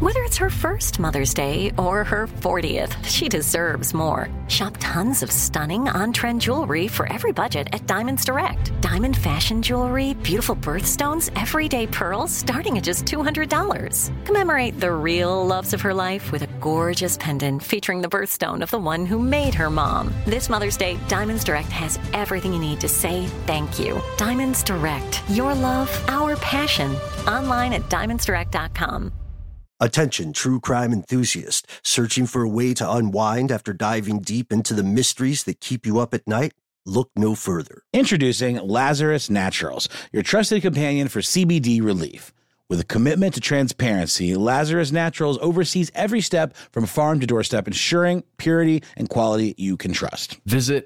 Whether it's her first Mother's Day or her 40th, she deserves more. Shop tons of stunning on-trend jewelry for every budget at Diamonds Direct. Diamond fashion jewelry, beautiful birthstones, everyday pearls starting at just $200. Commemorate the real loves of her life with a gorgeous pendant featuring the birthstone of the one who made her mom. This Mother's Day, Diamonds Direct has everything you need to say thank you. Diamonds Direct. Your love, our passion. Online at diamondsdirect.com. Attention, true crime enthusiast. Searching for a way to unwind after diving deep into the mysteries that keep you up at night? Look no further. Introducing Lazarus Naturals, your trusted companion for CBD relief. With a commitment to transparency, Lazarus Naturals oversees every step from farm to doorstep, ensuring purity and quality you can trust. Visit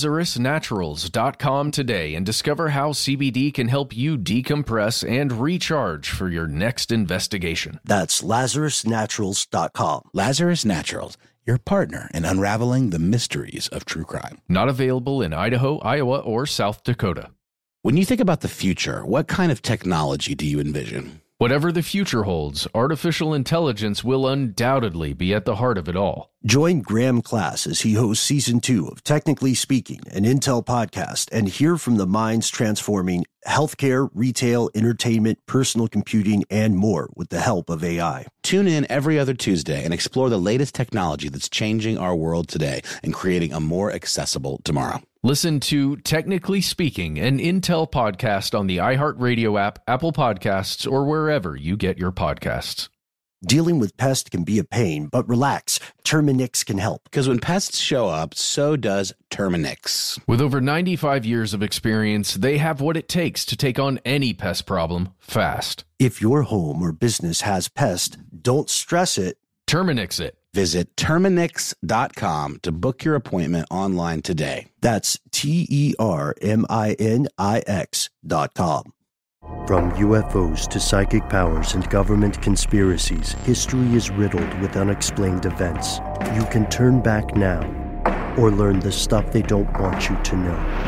LazarusNaturals.com today and discover how CBD can help you decompress and recharge for your next investigation. That's LazarusNaturals.com. Lazarus Naturals, your partner in unraveling the mysteries of true crime. Not available in Idaho, Iowa, or South Dakota. When you think about the future, what kind of technology do you envision? Whatever the future holds, artificial intelligence will undoubtedly be at the heart of it all. Join Graham Class as he hosts Season 2 of Technically Speaking, an Intel podcast, and hear from the minds transforming healthcare, retail, entertainment, personal computing, and more with the help of AI. Tune in every other Tuesday and explore the latest technology that's changing our world today and creating a more accessible tomorrow. Listen to Technically Speaking, an Intel podcast on the iHeartRadio app, Apple Podcasts, or wherever you get your podcasts. Dealing with pests can be a pain, but relax. Terminix can help. Because when pests show up, so does Terminix. With over 95 years of experience, they have what it takes to take on any pest problem fast. If your home or business has pests, don't stress it. Terminix it. Visit Terminix.com to book your appointment online today. That's TERMINIX.com. From UFOs to psychic powers and government conspiracies, history is riddled with unexplained events. You can turn back now or learn the stuff they don't want you to know.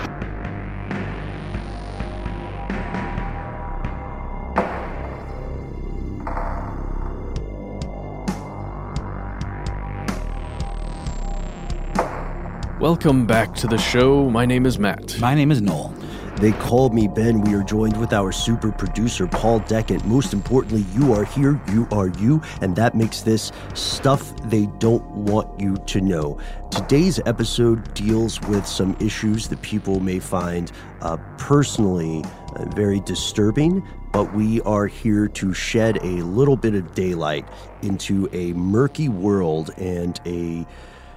Welcome back to the show. My name is Matt. My name is Noel. They call me Ben. We are joined with our super producer, Paul Deckant. Most importantly, you are here, you are you, and that makes this stuff they don't want you to know. Today's episode deals with some issues that people may find personally very disturbing, but we are here to shed a little bit of daylight into a murky world and a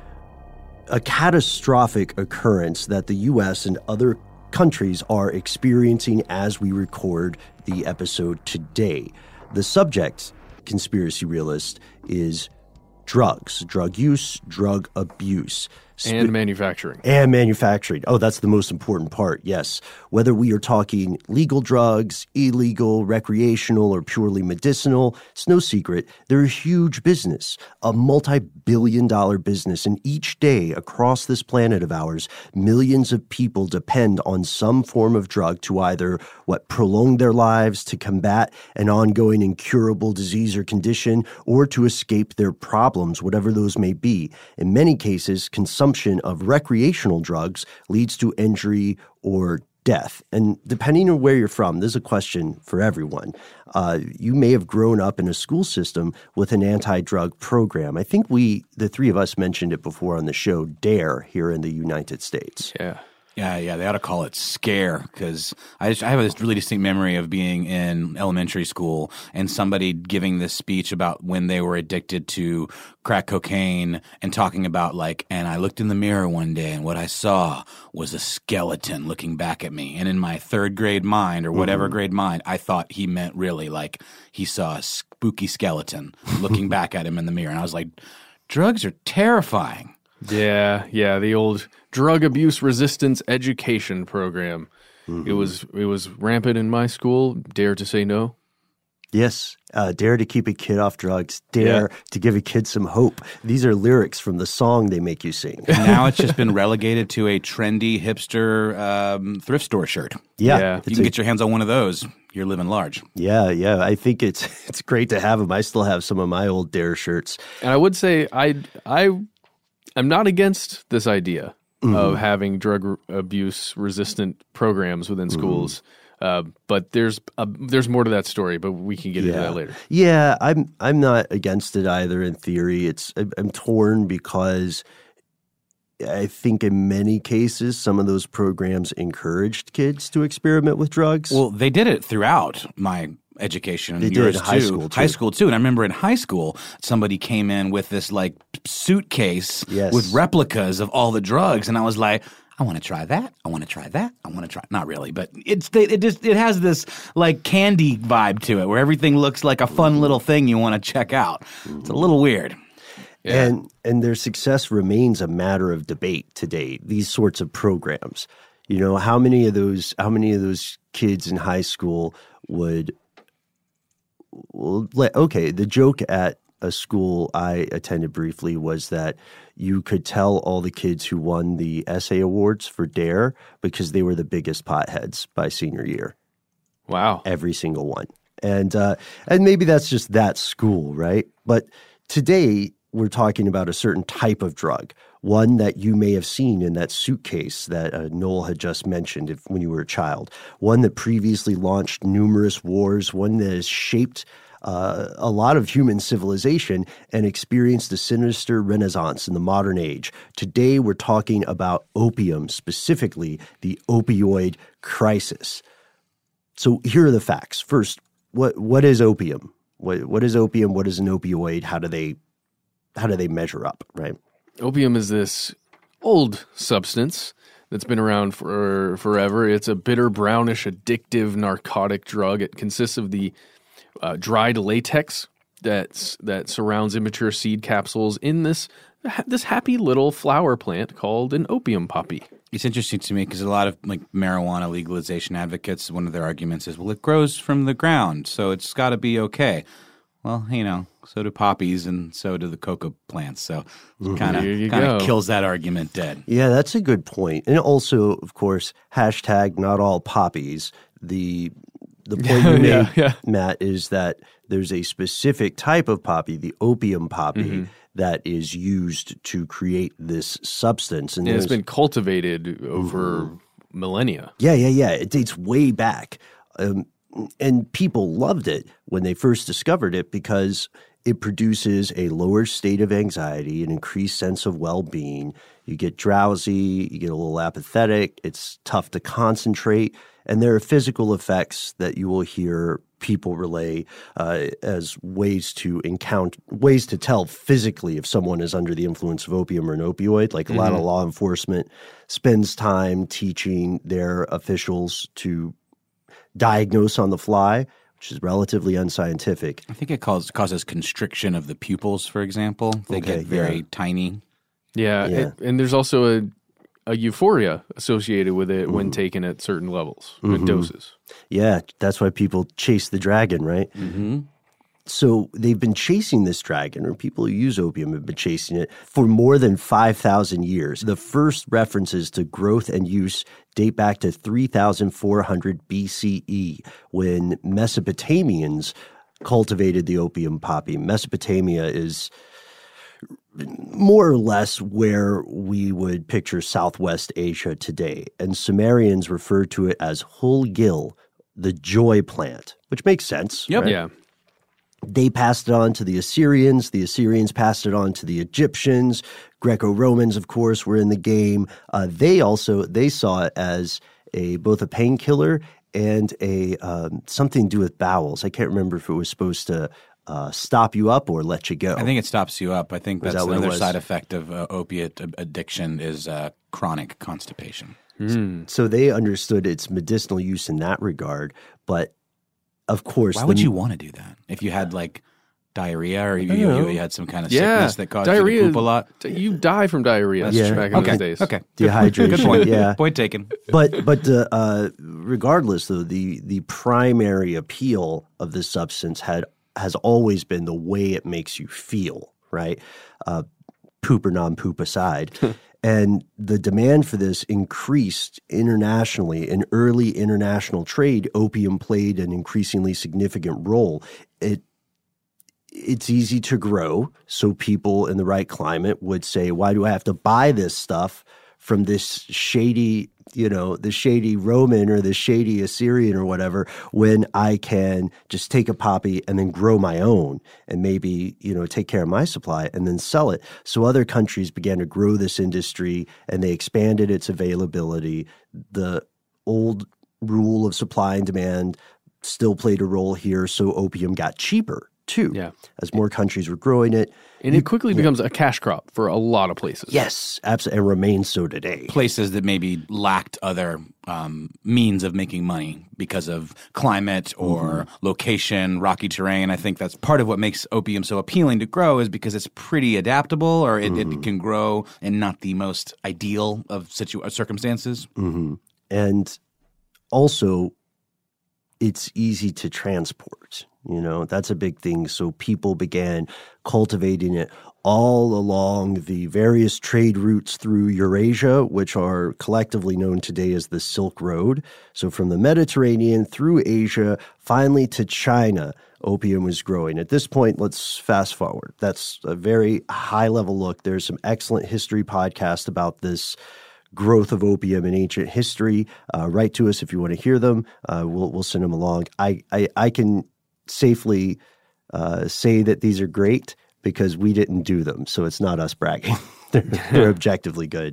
catastrophic occurrence that the U.S. and other countries are experiencing as we record the episode today. The subject, conspiracy realist, is drugs, drug use, drug abuse. And manufacturing. And manufacturing. Oh, that's the most important part, yes. Whether we are talking legal drugs, illegal, recreational, or purely medicinal, it's no secret. They're a huge business, a multi-billion-dollar business. And each day across this planet of ours, millions of people depend on some form of drug to either, prolong their lives, to combat an ongoing incurable disease or condition, or to escape their problems, whatever those may be. In many cases, consumption of recreational drugs leads to injury or death. And depending on where you're from, there's a question for everyone. You may have grown up in a school system with an anti-drug program. I think the three of us mentioned it before on the show, DARE, here in the United States. Yeah, they ought to call it SCARE, because I have this really distinct memory of being in elementary school and somebody giving this speech about when they were addicted to crack cocaine and talking about and I looked in the mirror one day and what I saw was a skeleton looking back at me. And in my third grade mind or whatever grade mind, I thought he meant really he saw a spooky skeleton looking back at him in the mirror. And I was like, drugs are terrifying. Yeah, the old drug abuse resistance education program. Mm-hmm. It was rampant in my school. Dare to say no? Yes. Dare to keep a kid off drugs. Dare to give a kid some hope. These are lyrics from the song they make you sing. And now it's just been relegated to a trendy hipster thrift store shirt. Yeah. If you can get your hands on one of those, you're living large. Yeah. I think it's great to have them. I still have some of my old Dare shirts. And I would say I'm not against this idea of having drug abuse resistant programs within schools. But there's more to that story, but we can get into that later. Yeah, I'm not against it either in theory. I'm torn because I think in many cases some of those programs encouraged kids to experiment with drugs. Well, they did it throughout my education. They did in high school too. High school too. And I remember in high school, somebody came in with this like suitcase with replicas of all the drugs, and I was like, I want to try that. I want to try that. I want to try. Not really, but it has this like candy vibe to it, where everything looks like a fun little thing you want to check out. It's a little weird. Yeah. And their success remains a matter of debate today. These sorts of programs, how many of those kids in high school would? Okay, the joke at a school I attended briefly was that you could tell all the kids who won the essay awards for Dare because they were the biggest potheads by senior year. Wow. Every single one. And maybe that's just that school, right? But today we're talking about a certain type of drug, one that you may have seen in that suitcase that Noel had just mentioned when you were a child, one that previously launched numerous wars, one that has shaped a lot of human civilization and experienced a sinister renaissance in the modern age. Today, we're talking about opium, specifically the opioid crisis. So here are the facts. First, what is opium? What is opium? What is an opioid? How do they measure up, right? Opium is this old substance that's been around for forever. It's a bitter, brownish, addictive narcotic drug. It consists of the dried latex that surrounds immature seed capsules in this happy little flower plant called an opium poppy. It's interesting to me because a lot of like marijuana legalization advocates, one of their arguments is, well, it grows from the ground, so it's got to be okay. Well, so do poppies and so do the cocoa plants. So it kind of kills that argument dead. Yeah, that's a good point. And also, of course, hashtag not all poppies. The point you made, Matt, is that there's a specific type of poppy, the opium poppy, that is used to create this substance. And it's been cultivated over millennia. Yeah. It dates way back. And people loved it when they first discovered it because it produces a lower state of anxiety, an increased sense of well-being. You get drowsy, you get a little apathetic, it's tough to concentrate, and there are physical effects that you will hear people relay as ways to tell physically if someone is under the influence of opium or an opioid. Like a lot of law enforcement spends time teaching their officials to diagnose on the fly, which is relatively unscientific. I think it causes constriction of the pupils, for example. They get very tiny. Yeah. And there's also a euphoria associated with it when taken at certain levels, with doses. Yeah, that's why people chase the dragon, right? So they've been chasing this dragon, or people who use opium have been chasing it for more than 5,000 years. The first references to growth and use date back to 3,400 BCE, when Mesopotamians cultivated the opium poppy. Mesopotamia is more or less where we would picture Southwest Asia today, and Sumerians referred to it as Hul-gil, the joy plant, which makes sense. Yep. Right? Yeah. They passed it on to the Assyrians. The Assyrians passed it on to the Egyptians. Greco-Romans, of course, were in the game. They saw it as both a painkiller and a something to do with bowels. I can't remember if it was supposed to stop you up or let you go. I think it stops you up. I think that's another was? side effect of opiate addiction is chronic constipation. So they understood its medicinal use in that regard, but of course, why would you want to do that if you had like diarrhea, or you had some kind of Yeah, sickness that caused diarrhea. you to poop a lot? You die from diarrhea back in those days. Okay. Dehydration. Good point. Yeah. Point taken. But regardless, though, the primary appeal of this substance has always been the way it makes you feel, right? Poop or non-poop aside. And the demand for this increased internationally. In early international trade, opium played an increasingly significant role. It's easy to grow, so people in the right climate would say, why do I have to buy this stuff from this shady, the shady Roman or the shady Assyrian or whatever, when I can just take a poppy and then grow my own and maybe, take care of my supply and then sell it. So other countries began to grow this industry and they expanded its availability. The old rule of supply and demand still played a role here, so opium got cheaper too, as more countries were growing it. And it quickly becomes a cash crop for a lot of places. Yes, absolutely, and remains so today. Places that maybe lacked other means of making money because of climate or location, rocky terrain. I think that's part of what makes opium so appealing to grow, is because it's pretty adaptable, or it can grow in not the most ideal of circumstances. Mm-hmm. And also, it's easy to transport. That's a big thing. So people began cultivating it all along the various trade routes through Eurasia, which are collectively known today as the Silk Road. So from the Mediterranean through Asia, finally to China, opium was growing. At this point, let's fast forward. That's a very high-level look. There's some excellent history podcasts about this growth of opium in ancient history. Write to us if you want to hear them. We'll send them along. I can safely say that these are great because we didn't do them, so it's not us bragging. They're objectively good.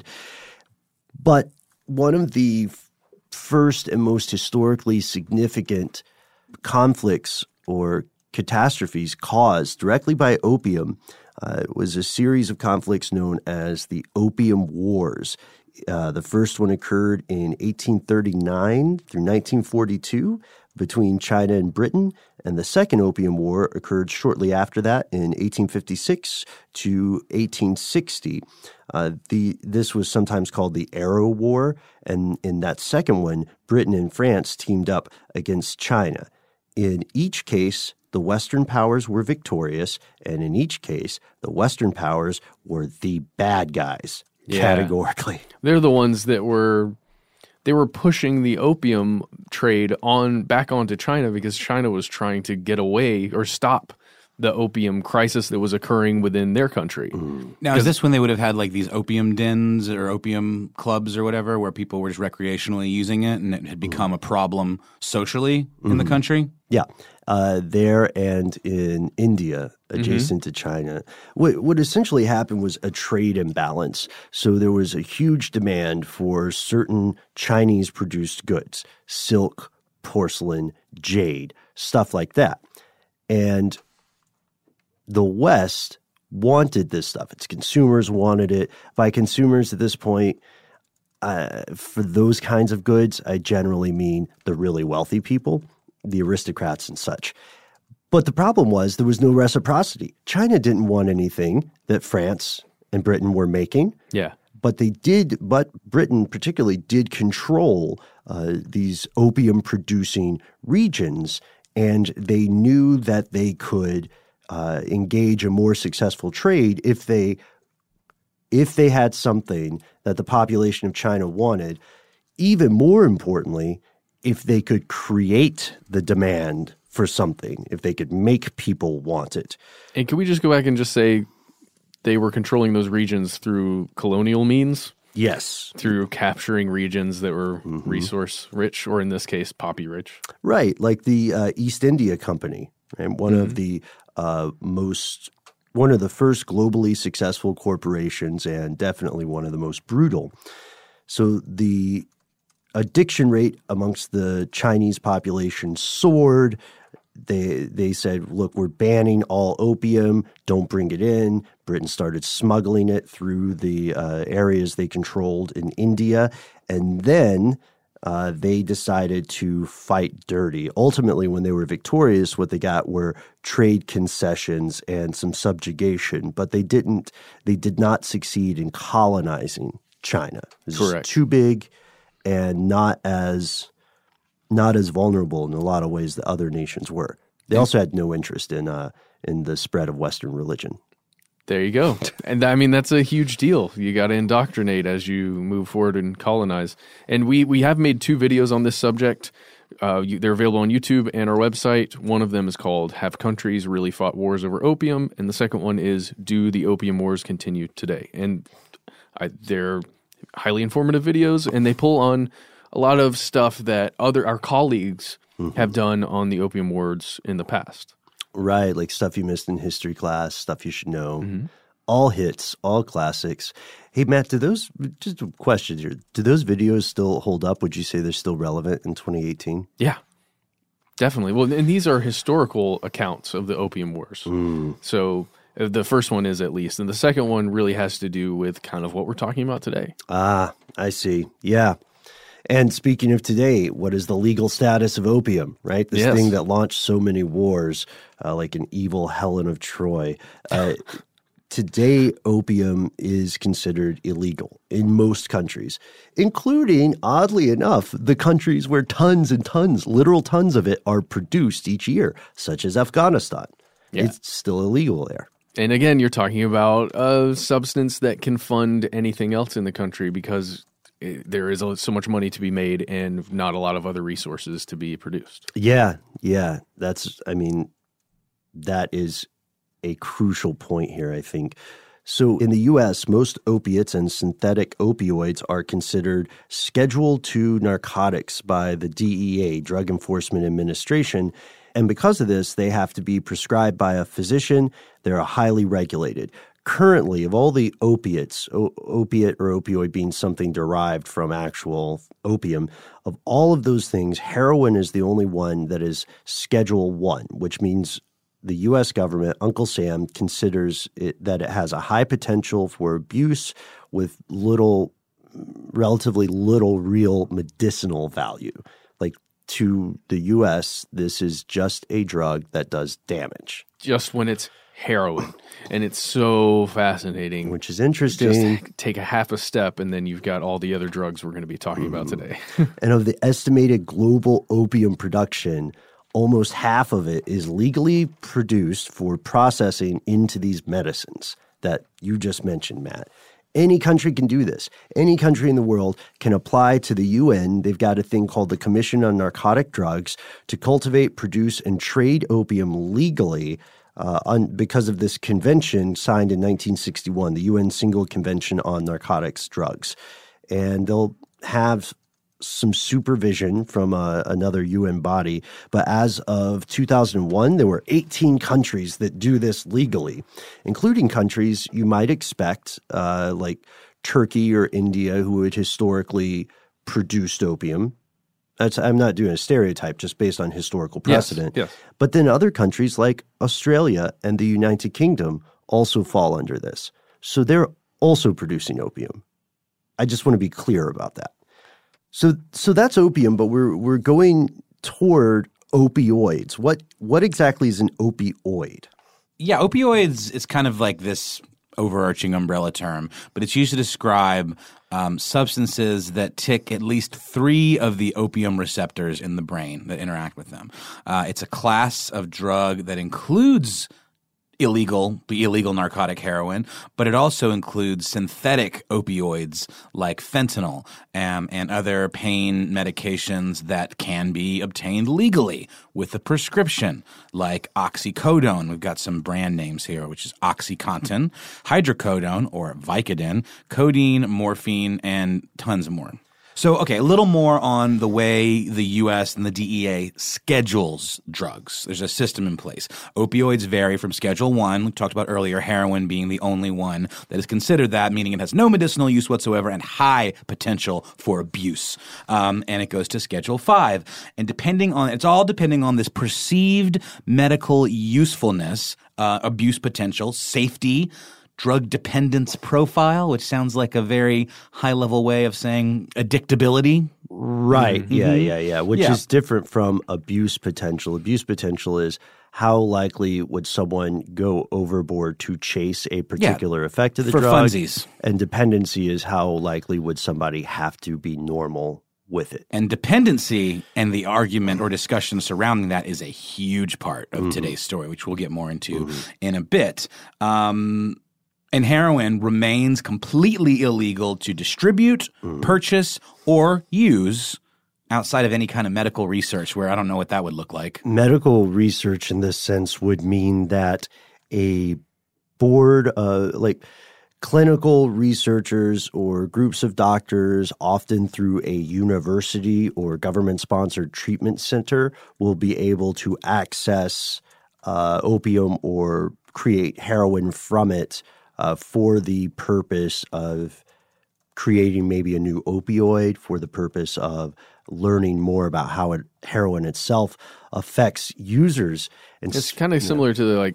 But one of the first and most historically significant conflicts or catastrophes caused directly by opium was a series of conflicts known as the Opium Wars. The first one occurred in 1839 through 1942 between China and Britain, and the Second Opium War occurred shortly after that in 1856 to 1860. This was sometimes called the Arrow War, and in that second one, Britain and France teamed up against China. In each case, the Western powers were victorious, and in each case, the Western powers were the bad guys, categorically. They're the ones that were pushing the opium trade back onto China because China was trying to get away or stop the opium crisis that was occurring within their country. Now, is this when they would have had like these opium dens or opium clubs or whatever, where people were just recreationally using it and it had become a problem socially in the country? Yeah. There and in India, adjacent to China. What essentially happened was a trade imbalance. So there was a huge demand for certain Chinese-produced goods, silk, porcelain, jade, stuff like that. And the West wanted this stuff. Its consumers wanted it. By consumers at this point, for those kinds of goods, I generally mean the really wealthy people, the aristocrats and such. But the problem was there was no reciprocity. China didn't want anything that France and Britain were making. Yeah. But Britain particularly did control these opium-producing regions, and they knew that they could engage a more successful trade if they had something that the population of China wanted. Even more importantly, if they could create the demand for something, if they could make people want it. And can we just go back and just say they were controlling those regions through colonial means? Yes. Through capturing regions that were resource rich, or in this case, poppy rich. Right, like the East India Company, and one of the first globally successful corporations, and definitely one of the most brutal. So the addiction rate amongst the Chinese population soared. They said, look, we're banning all opium. Don't bring it in. Britain started smuggling it through the areas they controlled in India. And then they decided to fight dirty. Ultimately, when they were victorious, what they got were trade concessions and some subjugation, but they did not succeed in colonizing China. It was Correct. too big and not as vulnerable in a lot of ways that other nations were. They also had no interest in the spread of Western religion. There you go. And I mean, that's a huge deal. You got to indoctrinate as you move forward and colonize. And we have made 2 videos on this subject. They're available on YouTube and our website. One of them is called Have Countries Really Fought Wars Over Opium? And the second one is Do the Opium Wars Continue Today? And they're highly informative videos, and they pull on a lot of stuff that our colleagues have done on the opium wars in the past. Right, like stuff you missed in history class, stuff you should know. All hits, all classics. Hey, Matt, just a question here. Do those videos still hold up? Would you say they're still relevant in 2018? Yeah, definitely. Well, and these are historical accounts of the opium wars. So the first one is, at least. And the second one really has to do with kind of what we're talking about today. Ah, I see. Yeah. And speaking of today, what is the legal status of opium, right? This thing that launched so many wars, like an evil Helen of Troy. Today, opium is considered illegal in most countries, including, oddly enough, the countries where tons and tons, literal tons of it are produced each year, such as Afghanistan. Yeah. It's still illegal there. And again, you're talking about a substance that can fund anything else in the country because there is so much money to be made and not a lot of other resources to be produced. Yeah. That is a crucial point here, I think. So in the U.S., most opiates and synthetic opioids are considered Schedule II narcotics by the DEA, Drug Enforcement Administration. And because of this, they have to be prescribed by a physician. They're highly regulated. Currently, of all the opiates, opiate or opioid being something derived from actual opium, of all of those things, heroin is the only one that is Schedule I, which means the U.S. government, Uncle Sam, considers that it has a high potential for abuse with relatively little real medicinal value. Like, to the U.S., this is just a drug that does damage. Just when it's heroin. And it's so fascinating. Which is interesting. Just take a half a step, and then you've got all the other drugs we're going to be talking about today. And of the estimated global opium production, almost half of it is legally produced for processing into these medicines that you just mentioned, Matt. Any country can do this. Any country in the world can apply to the UN. They've got a thing called the Commission on Narcotic Drugs to cultivate, produce, and trade opium legally because of this convention signed in 1961, the UN Single Convention on Narcotics Drugs. And they'll have some supervision from another UN body. But as of 2001, there were 18 countries that do this legally, including countries you might expect, like Turkey or India, who had historically produced opium. I'm not doing a stereotype, just based on historical precedent. Yes. But then other countries like Australia and the United Kingdom also fall under this. So they're also producing opium. I just want to be clear about that. So that's opium, but we're going toward opioids. What exactly is an opioid? Yeah, opioids is kind of like this overarching umbrella term, but it's used to describe substances that tick at least 3 of the opium receptors in the brain that interact with them. It's a class of drug that includes the illegal narcotic heroin, but it also includes synthetic opioids like fentanyl and other pain medications that can be obtained legally with a prescription, like oxycodone. We've got some brand names here, which is OxyContin, hydrocodone or Vicodin, codeine, morphine, and tons more. So, okay, a little more on the way the U.S. and the DEA schedules drugs. There's a system in place. Opioids vary from Schedule I, we talked about earlier, heroin being the only one that is considered that, meaning it has no medicinal use whatsoever and high potential for abuse. And it goes to Schedule V. And it's all depending on this perceived medical usefulness, abuse potential, safety, drug dependence profile, which sounds like a very high-level way of saying addictability. Right. Mm-hmm. Yeah. Which is different from abuse potential. Abuse potential is how likely would someone go overboard to chase a particular effect of the for drug. Funsies. And dependency is how likely would somebody have to be normal with it. And dependency and the argument or discussion surrounding that is a huge part of today's story, which we'll get more into in a bit. And heroin remains completely illegal to distribute, purchase, or use outside of any kind of medical research, where I don't know what that would look like. Medical research in this sense would mean that a board, like clinical researchers or groups of doctors, often through a university or government-sponsored treatment center, will be able to access opium or create heroin from it for the purpose of creating maybe a new opioid, for the purpose of learning more about how heroin itself affects users. And it's kind of similar to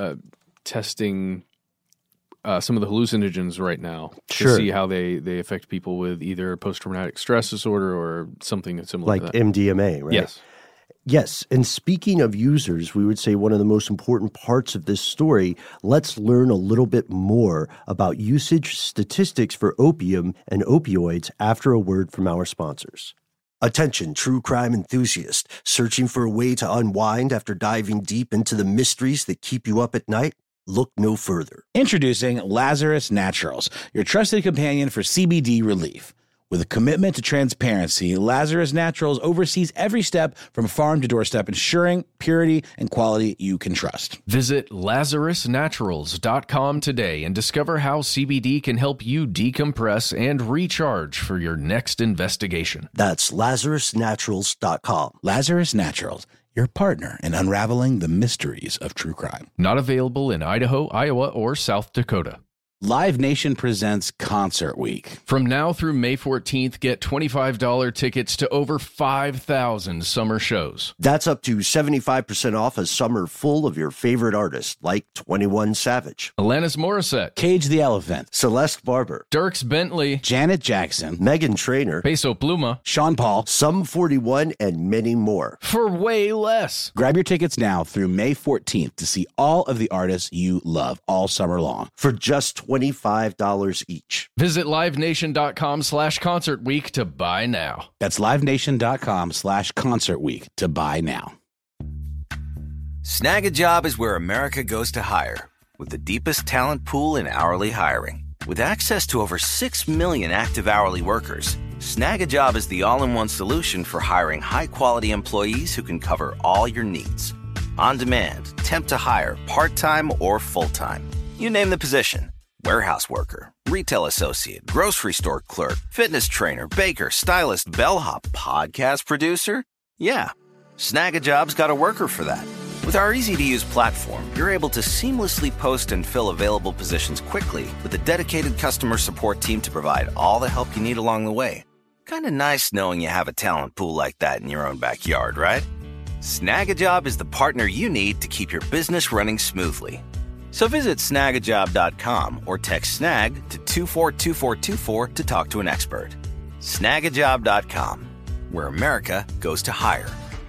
testing some of the hallucinogens right now to see how they affect people with either post-traumatic stress disorder or something similar like to that. MDMA, right? Yes. Yes. And speaking of users, we would say one of the most important parts of this story, let's learn a little bit more about usage statistics for opium and opioids after a word from our sponsors. Attention, true crime enthusiast, searching for a way to unwind after diving deep into the mysteries that keep you up at night? Look no further. Introducing Lazarus Naturals, your trusted companion for CBD relief. With a commitment to transparency, Lazarus Naturals oversees every step from farm to doorstep, ensuring purity and quality you can trust. Visit LazarusNaturals.com today and discover how CBD can help you decompress and recharge for your next investigation. That's LazarusNaturals.com. Lazarus Naturals, your partner in unraveling the mysteries of true crime. Not available in Idaho, Iowa, or South Dakota. Live Nation presents Concert Week. From now through May 14th, get $25 tickets to over 5,000 summer shows. That's up to 75% off a summer full of your favorite artists, like 21 Savage, Alanis Morissette, Cage the Elephant, Celeste Barber, Dierks Bentley, Janet Jackson, Meghan Trainor, Peso Pluma, Sean Paul, Sum 41, and many more. for way less. Grab your tickets now through May 14th to see all of the artists you love all summer long. For just $25 each. Visit livenation.com/concert week to buy now. That's livenation.com/concert week to buy now. Snag a Job is where America goes to hire, with the deepest talent pool in hourly hiring. With access to over 6 million active hourly workers, Snag a Job is the all-in-one solution for hiring high-quality employees who can cover all your needs. On demand, temp to hire, part-time or full-time. You name the position. Warehouse worker, retail associate, grocery store clerk, fitness trainer, baker, stylist, bellhop, podcast producer? Yeah, Snag a Job's got a worker for that. With our easy-to-use platform, you're able to seamlessly post and fill available positions quickly with a dedicated customer support team to provide all the help you need along the way. Kind of nice knowing you have a talent pool like that in your own backyard, right? Snag a Job is the partner you need to keep your business running smoothly. So visit snagajob.com or text snag to 242424 to talk to an expert. Snagajob.com, where America goes to hire.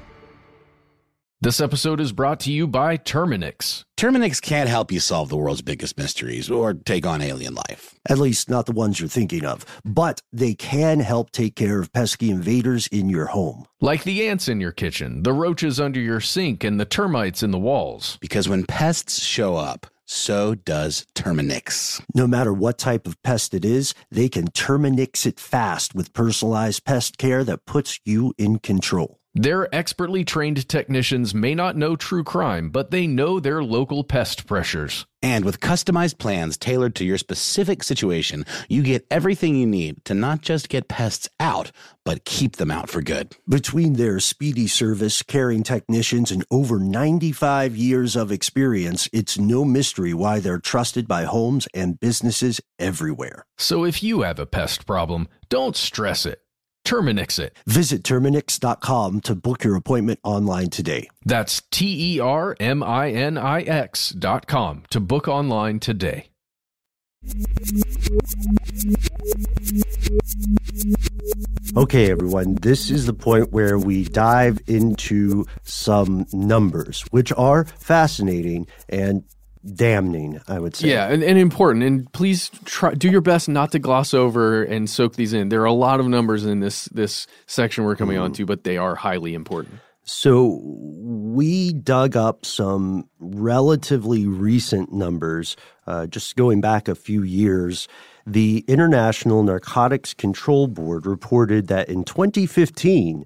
This episode is brought to you by Terminix. Terminix can't help you solve the world's biggest mysteries or take on alien life. At least not the ones you're thinking of. But they can help take care of pesky invaders in your home. Like the ants in your kitchen, the roaches under your sink, and the termites in the walls. Because when pests show up, so does Terminix. No matter what type of pest it is, they can Terminix it fast with personalized pest care that puts you in control. Their expertly trained technicians may not know true crime, but they know their local pest pressures. And with customized plans tailored to your specific situation, you get everything you need to not just get pests out, but keep them out for good. Between their speedy service, caring technicians, and over 95 years of experience, it's no mystery why they're trusted by homes and businesses everywhere. So if you have a pest problem, don't stress it. Terminix it. Visit Terminix.com to book your appointment online today. That's TERMINIX.com to book online today. Okay, everyone, this is the point where we dive into some numbers, which are fascinating and damning, I would say. Yeah, and important. And please do your best not to gloss over and soak these in. There are a lot of numbers in this section we're coming on to, but they are highly important. So we dug up some relatively recent numbers, just going back a few years. The International Narcotics Control Board reported that in 2015,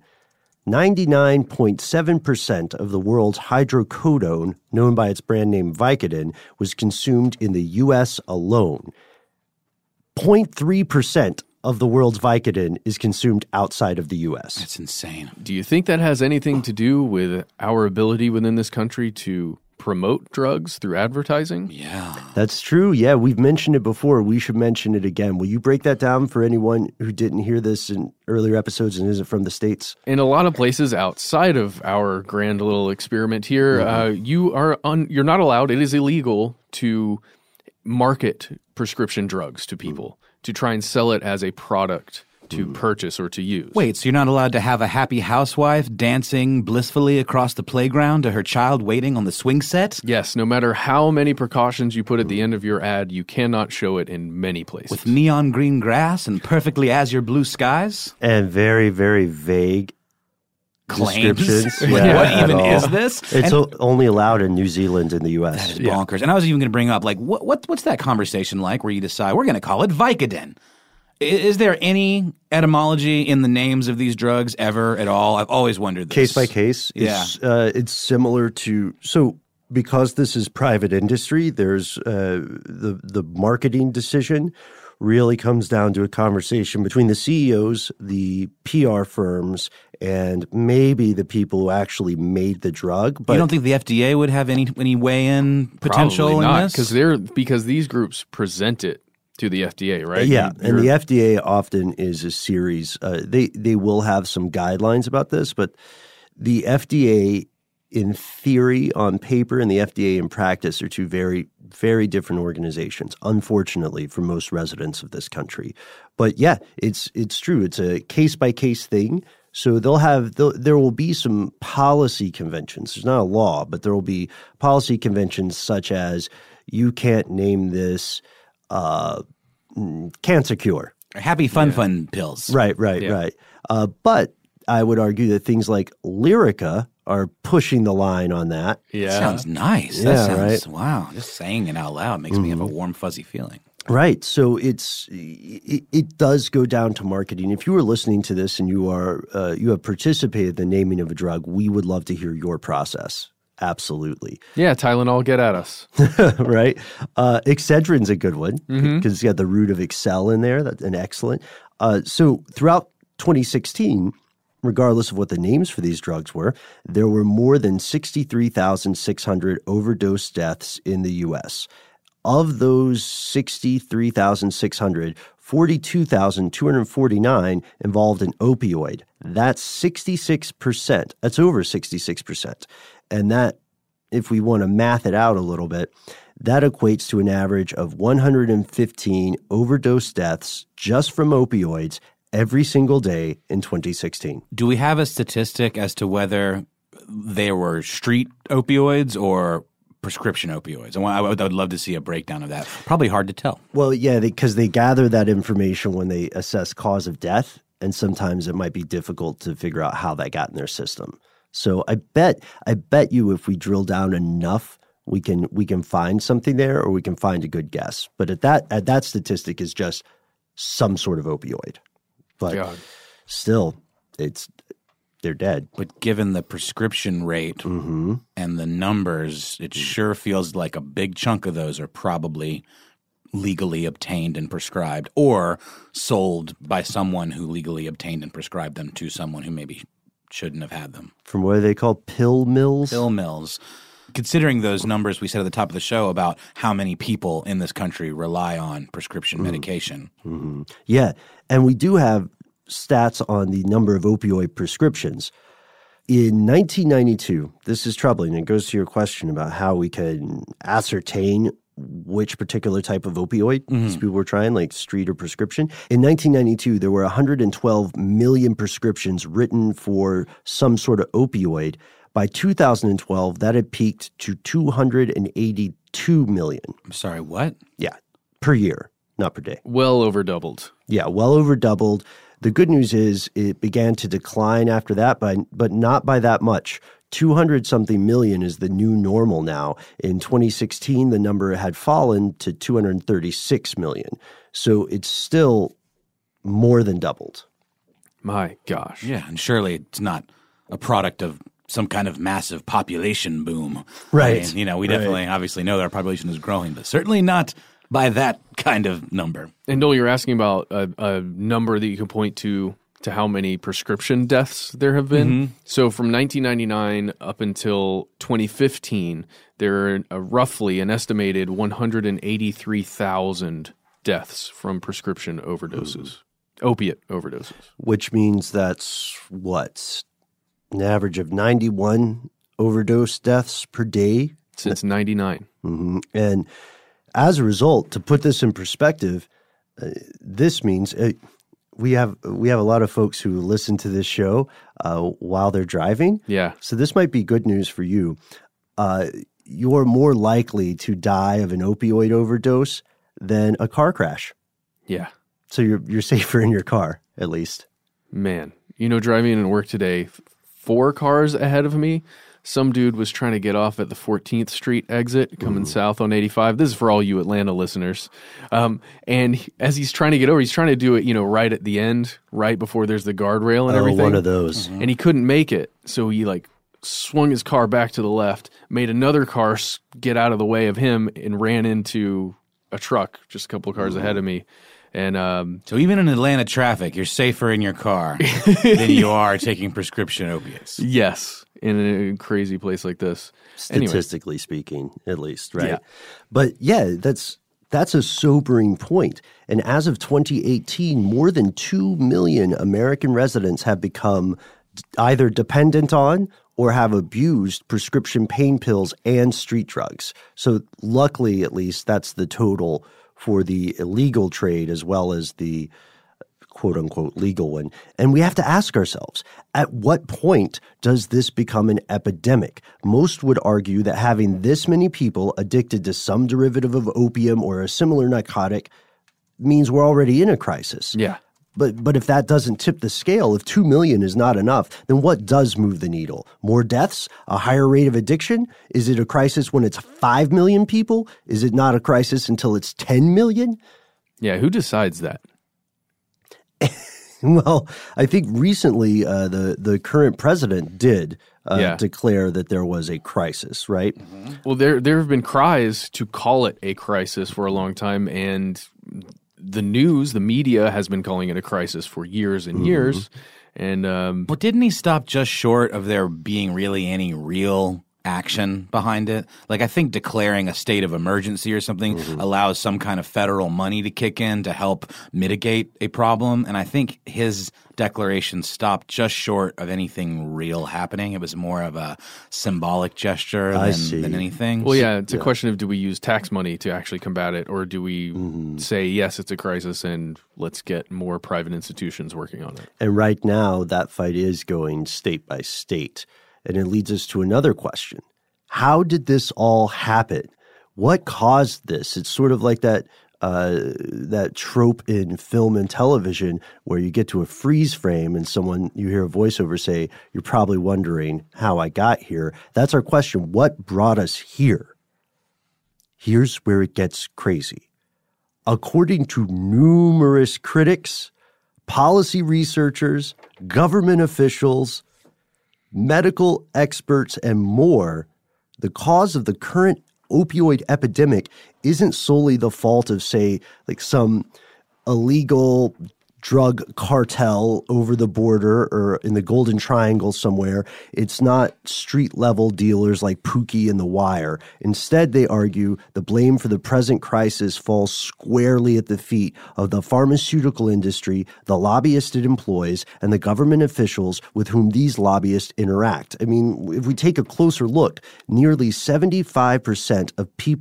99.7% of the world's hydrocodone, known by its brand name Vicodin, was consumed in the U.S. alone. 0.3% of the world's Vicodin is consumed outside of the U.S. That's insane. Do you think that has anything to do with our ability within this country to promote drugs through advertising? Yeah. That's true. Yeah, we've mentioned it before. We should mention it again. Will you break that down for anyone who didn't hear this in earlier episodes and isn't from the States? In a lot of places outside of our grand little experiment here, you're not allowed, it is illegal to market prescription drugs to people, to try and sell it as a product to purchase or to use. Wait, so you're not allowed to have a happy housewife dancing blissfully across the playground to her child waiting on the swing set? Yes, no matter how many precautions you put at the end of your ad, you cannot show it in many places. With neon green grass and perfectly azure blue skies? And very, very vague Claims? descriptions. What at even all. is this? It's only allowed in New Zealand and the U.S. That is bonkers. And I was even going to bring up, like, what's that conversation like where you decide we're going to call it Vicodin? Is there any etymology in the names of these drugs ever at all? I've always wondered this. Case by case. Yeah. It's similar to – so because this is private industry, there's the marketing decision really comes down to a conversation between the CEOs, the PR firms, and maybe the people who actually made the drug. But you don't think the FDA would have any weigh-in potential Probably in not, this? because these groups present it to the FDA, right? Yeah, and the FDA often is a series. They will have some guidelines about this, but the FDA in theory on paper and the FDA in practice are two very, very different organizations, unfortunately, for most residents of this country. But yeah, it's true. It's a case-by-case thing. So there will be some policy conventions. There's not a law, but there will be policy conventions such as you can't name this cancer cure. Happy fun pills. Right. But I would argue that things like Lyrica are pushing the line on that. Yeah. That sounds nice. Yeah, That sounds, right. wow, just saying it out loud makes me have a warm, fuzzy feeling. Right. So it does go down to marketing. If you are listening to this and you have participated in the naming of a drug, we would love to hear your process. Absolutely. Yeah, Tylenol, get at us. Right. Excedrin's a good one because it's got the root of excel in there. That's an excellent. So throughout 2016, regardless of what the names for these drugs were, there were more than 63,600 overdose deaths in the U.S. Of those 63,600, 42,249 involved an opioid. That's 66%. That's over 66%. And that, if we want to math it out a little bit, that equates to an average of 115 overdose deaths just from opioids every single day in 2016. Do we have a statistic as to whether they were street opioids or prescription opioids? I would love to see a breakdown of that. Probably hard to tell. Well, yeah, because they gather that information when they assess cause of death, and sometimes it might be difficult to figure out how that got in their system. So I bet you if we drill down enough, we can find something there, or we can find a good guess. But at that statistic is just some sort of opioid. But still, they're dead. But given the prescription rate and the numbers, it sure feels like a big chunk of those are probably legally obtained and prescribed, or sold by someone who legally obtained and prescribed them to someone who maybe shouldn't have had them. From what are they called? Pill mills? Pill mills. Considering those numbers we said at the top of the show about how many people in this country rely on prescription medication. Yeah, and we do have stats on the number of opioid prescriptions. In 1992, this is troubling. It goes to your question about how we can ascertain which particular type of opioid these people were trying, like street or prescription. In 1992, there were 112 million prescriptions written for some sort of opioid. By 2012, that had peaked to 282 million. I'm sorry, what? Yeah, per year, not per day. Well over doubled. Yeah, well over doubled. The good news is it began to decline after that, but not by that much. 200-something million is the new normal now. In 2016, the number had fallen to 236 million. So it's still more than doubled. My gosh. Yeah, and surely it's not a product of some kind of massive population boom. Right. I mean, you know, we definitely obviously know that our population is growing, but certainly not by that kind of number. And Noel, you're asking about a number that you can point to how many prescription deaths there have been. So from 1999 up until 2015, there are roughly an estimated 183,000 deaths from prescription overdoses, opiate overdoses. Which means that's what? An average of 91 overdose deaths per day? Since 99. And as a result, to put this in perspective, this means we have a lot of folks who listen to this show while they're driving. Yeah. So this might be good news for you. You're more likely to die of an opioid overdose than a car crash. Yeah. So you're safer in your car, at least. Man, you know, driving into work today, 4 cars ahead of me, some dude was trying to get off at the 14th Street exit coming south on 85. This is for all you Atlanta listeners. And as he's trying to get over, he's trying to do it, you know, right at the end, right before there's the guardrail and everything. One of those. And he couldn't make it. So he swung his car back to the left, made another car get out of the way of him and ran into a truck just a couple of cars ahead of me. And so even in Atlanta traffic, you're safer in your car than you are taking prescription opiates. Yes, in a crazy place like this. Statistically speaking, at least, right? Yeah. But yeah, that's a sobering point. And as of 2018, more than 2 million American residents have become either dependent on or have abused prescription pain pills and street drugs. So luckily, at least, that's the total for the illegal trade as well as the quote-unquote legal one. And we have to ask ourselves, at what point does this become an epidemic? Most would argue that having this many people addicted to some derivative of opium or a similar narcotic means we're already in a crisis. Yeah. But if that doesn't tip the scale, if 2 million is not enough, then what does move the needle? More deaths? A higher rate of addiction? Is it a crisis when it's 5 million people? Is it not a crisis until it's 10 million? Yeah, who decides that? Well, I think recently the current president did declare that there was a crisis, right? Well, there have been cries to call it a crisis for a long time, and the news, the media has been calling it a crisis for years and years. And But didn't he stop just short of there being really any real action behind it? Like, I think declaring a state of emergency or something allows some kind of federal money to kick in to help mitigate a problem. And I think his declaration stopped just short of anything real happening. It was more of a symbolic gesture than anything. Well, yeah, it's a question of, do we use tax money to actually combat it, or do we say, yes, it's a crisis and let's get more private institutions working on it? And right now, that fight is going state by state. And it leads us to another question. How did this all happen? What caused this? It's sort of like that trope in film and television where you get to a freeze frame and you hear a voiceover say, "You're probably wondering how I got here." That's our question. What brought us here? Here's where it gets crazy. According to numerous critics, policy researchers, government officials, medical experts, and more, the cause of the current opioid epidemic isn't solely the fault of, say, like some illegal drug cartel over the border or in the Golden Triangle somewhere. It's not street-level dealers like Pookie and The Wire. Instead, they argue the blame for the present crisis falls squarely at the feet of the pharmaceutical industry, the lobbyists it employs, and the government officials with whom these lobbyists interact. I mean, if we take a closer look, nearly 75% of people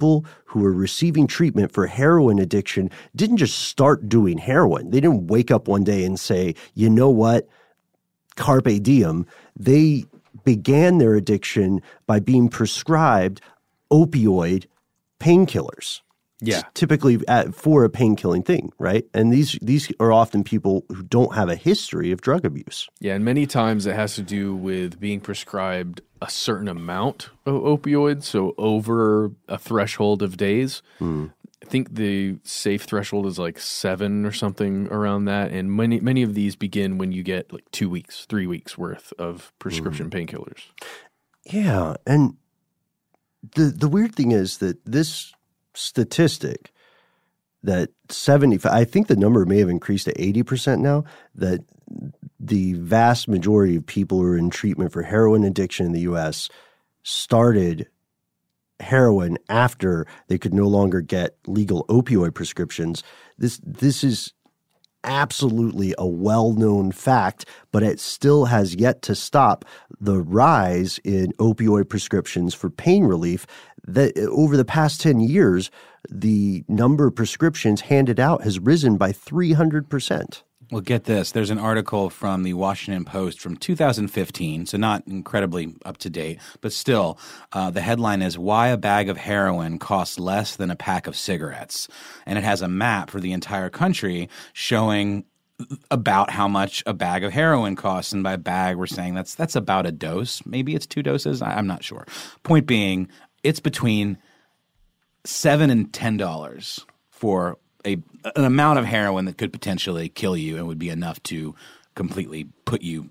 who were receiving treatment for heroin addiction didn't just start doing heroin. They didn't wake up one day and say, you know what, carpe diem. They began their addiction by being prescribed opioid painkillers. Yeah. Typically for a pain-killing thing, right? And these are often people who don't have a history of drug abuse. Yeah, and many times it has to do with being prescribed a certain amount of opioids, so over a threshold of days. I think the safe threshold is like 7 or something around that, and many of these begin when you get like 2 weeks, 3 weeks worth of prescription painkillers. Yeah, and the weird thing is that this statistic that 75, I think the number may have increased to 80% now, that the vast majority of people who are in treatment for heroin addiction in the U.S. started heroin after they could no longer get legal opioid prescriptions. This is absolutely a well-known fact, but it still has yet to stop the rise in opioid prescriptions for pain relief. That over the past 10 years, the number of prescriptions handed out has risen by 300%. Well, get this. There's an article from the Washington Post from 2015, so not incredibly up to date, but still, the headline is "Why a Bag of Heroin Costs Less Than a Pack of Cigarettes." And it has a map for the entire country showing about how much a bag of heroin costs. And by bag, we're saying that's about a dose. Maybe it's 2 doses. I'm not sure. Point being, it's between $7 and $10 for an amount of heroin that could potentially kill you and would be enough to completely put your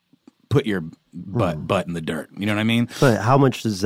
butt in the dirt. You know what I mean? But how much does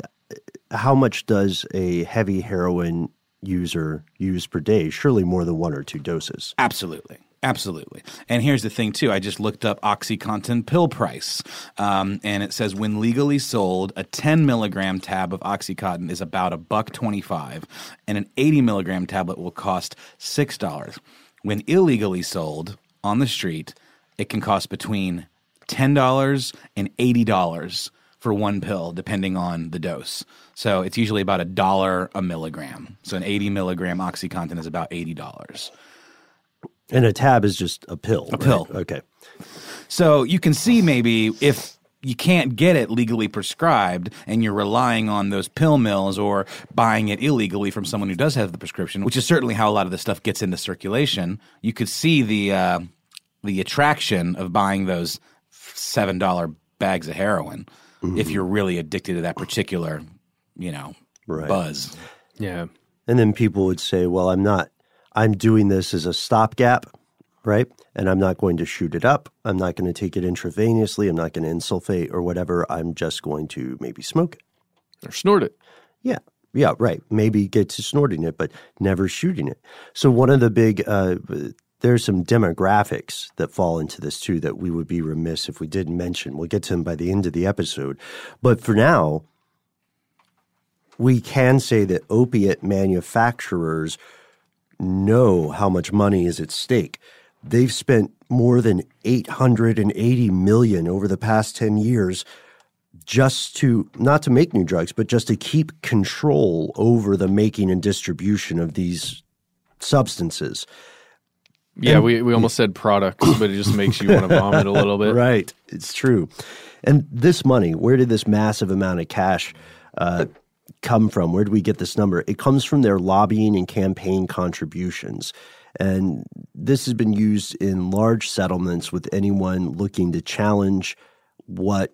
a heavy heroin user use per day? Surely more than 1 or 2 doses. Absolutely. Absolutely. And here's the thing, too. I just looked up OxyContin pill price, and it says when legally sold, a 10 milligram tab of OxyContin is about $1.25, and an 80 milligram tablet will cost $6. When illegally sold on the street, it can cost between $10 and $80 for one pill, depending on the dose. So it's usually about $1 a milligram. So an 80 milligram OxyContin is about $80. And a tab is just a pill. A pill. Okay. So you can see maybe if you can't get it legally prescribed and you're relying on those pill mills or buying it illegally from someone who does have the prescription, which is certainly how a lot of this stuff gets into circulation, you could see the attraction of buying those $7 bags of heroin if you're really addicted to that particular, buzz. Yeah. And then people would say, well, I'm doing this as a stopgap, right? And I'm not going to shoot it up. I'm not going to take it intravenously. I'm not going to insulfate or whatever. I'm just going to maybe smoke it. Or snort it. Yeah. Yeah, right. Maybe get to snorting it, but never shooting it. So one of the big there's some demographics that fall into this too that we would be remiss if we didn't mention. We'll get to them by the end of the episode. But for now, we can say that opiate manufacturers know how much money is at stake. They've spent more than $880 million over the past 10 years just to, not to make new drugs, but just to keep control over the making and distribution of these substances. Yeah, we almost said products, but it just makes you want to vomit a little bit. Right. It's true. And this money, where did this massive amount of cash come from? Where do we get this number? It comes from their lobbying and campaign contributions. And this has been used in large settlements with anyone looking to challenge what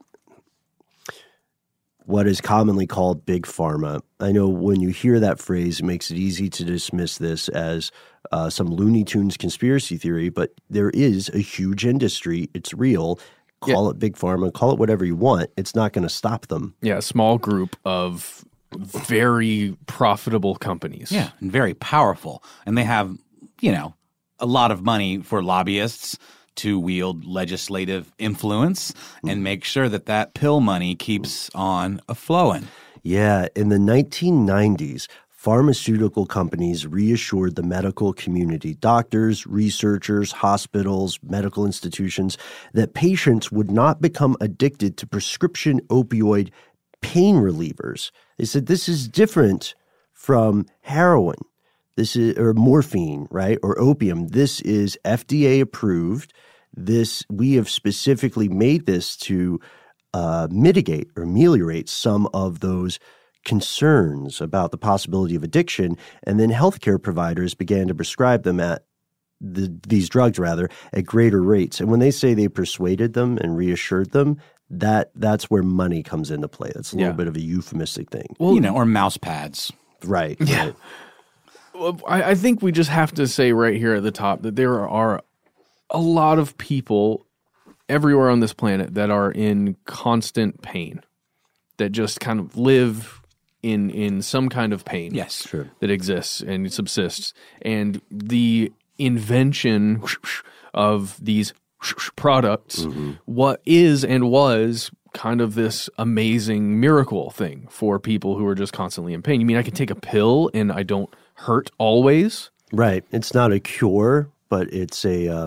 is commonly called big pharma. I know when you hear that phrase, it makes it easy to dismiss this as some Looney Tunes conspiracy theory, but there is a huge industry. It's real. Call it big pharma, call it whatever you want. It's not going to stop them. Yeah, a small group of very profitable companies. Yeah, and very powerful. And they have, a lot of money for lobbyists to wield legislative influence and make sure that pill money keeps on a-flowing. Yeah, in the 1990s, pharmaceutical companies reassured the medical community, doctors, researchers, hospitals, medical institutions, that patients would not become addicted to prescription opioid pain relievers. They said this is different from heroin. This is, or morphine, right? Or opium. This is FDA approved. We have specifically made this to mitigate or ameliorate some of those concerns about the possibility of addiction. And then healthcare providers began to prescribe them these drugs at greater rates. And when they say they persuaded them and reassured them, that's where money comes into play. That's a little bit of a euphemistic thing. Well, or mouse pads. Right. Yeah. Right. Well, I think we just have to say right here at the top that there are a lot of people everywhere on this planet that are in constant pain, that just kind of live in some kind of pain. Yes, sure. That exists and subsists. And the invention of these products, what is and was kind of this amazing miracle thing for people who are just constantly in pain. You mean I can take a pill and I don't hurt always? Right. It's not a cure, but it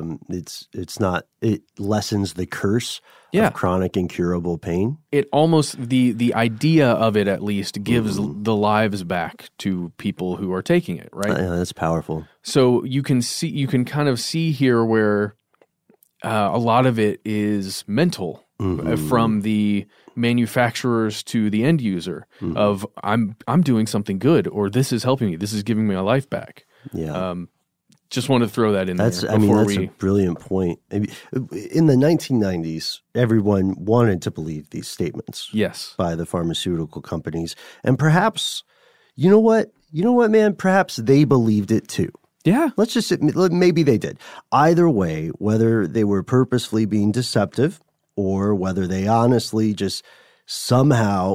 lessens the curse of chronic incurable pain. It almost, the idea of it at least gives the lives back to people who are taking it, right? Yeah, that's powerful. So you can kind of see here where a lot of it is mental, from the manufacturers to the end user of I'm doing something good, or this is helping me, this is giving me my life back. Yeah. Just wanted to throw that in there. That's a brilliant point. In the 1990s, everyone wanted to believe these statements. Yes. By the pharmaceutical companies. And perhaps, you know what, man? Perhaps they believed it too. Yeah. Let's just admit, maybe they did. Either way, whether they were purposefully being deceptive or whether they honestly just somehow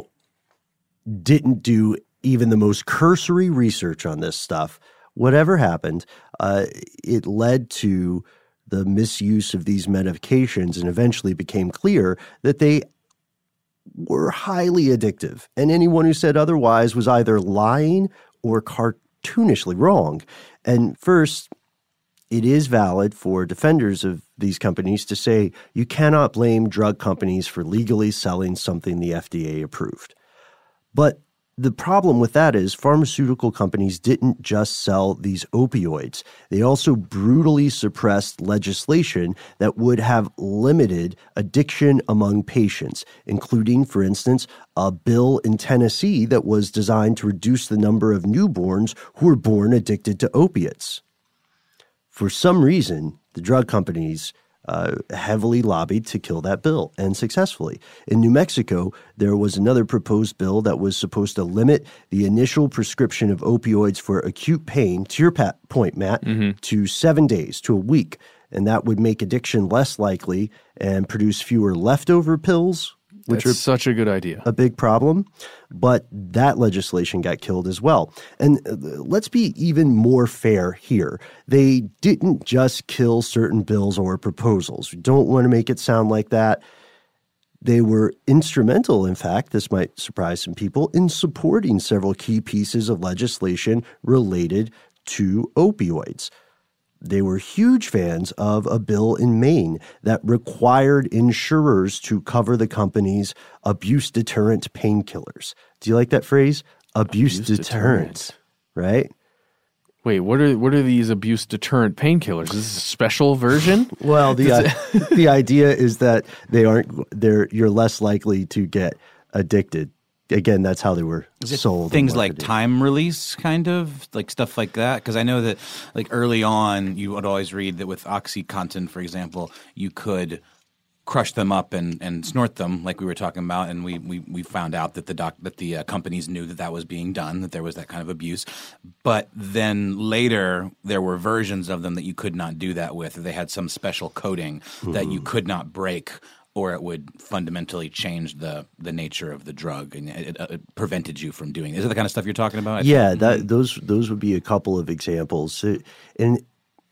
didn't do even the most cursory research on this stuff, whatever happened, it led to the misuse of these medications, and eventually became clear that they were highly addictive. And anyone who said otherwise was either lying or cartoonishly wrong. And first, it is valid for defenders of these companies to say you cannot blame drug companies for legally selling something the FDA approved. But the problem with that is pharmaceutical companies didn't just sell these opioids. They also brutally suppressed legislation that would have limited addiction among patients, including, for instance, a bill in Tennessee that was designed to reduce the number of newborns who were born addicted to opiates. For some reason, the drug companies heavily lobbied to kill that bill, and successfully. In New Mexico, there was another proposed bill that was supposed to limit the initial prescription of opioids for acute pain, to your point, Matt, to 7 days, to a week. And that would make addiction less likely and produce fewer leftover pills, which That's are such a good idea. a big problem. But that legislation got killed as well. And let's be even more fair here. They didn't just kill certain bills or proposals. We don't want to make it sound like that. They were instrumental, in fact, this might surprise some people, in supporting several key pieces of legislation related to opioids. They were huge fans of a bill in Maine that required insurers to cover the company's abuse deterrent painkillers. Do you like that phrase? Abuse deterrent, right? Wait, what are these abuse deterrent painkillers? Is this a special version? Well, the idea is that you're less likely to get addicted. Again, that's how they were sold. Things like time release, kind of like stuff like that. Because I know that, like early on, you would always read that with OxyContin, for example, you could crush them up and snort them, like we were talking about. And we found out that the companies knew that was being done, that there was that kind of abuse. But then later, there were versions of them that you could not do that with. They had some special coating that you could not break, or it would fundamentally change the nature of the drug, and it prevented you from doing it. Is that the kind of stuff you're talking about? Those would be a couple of examples. And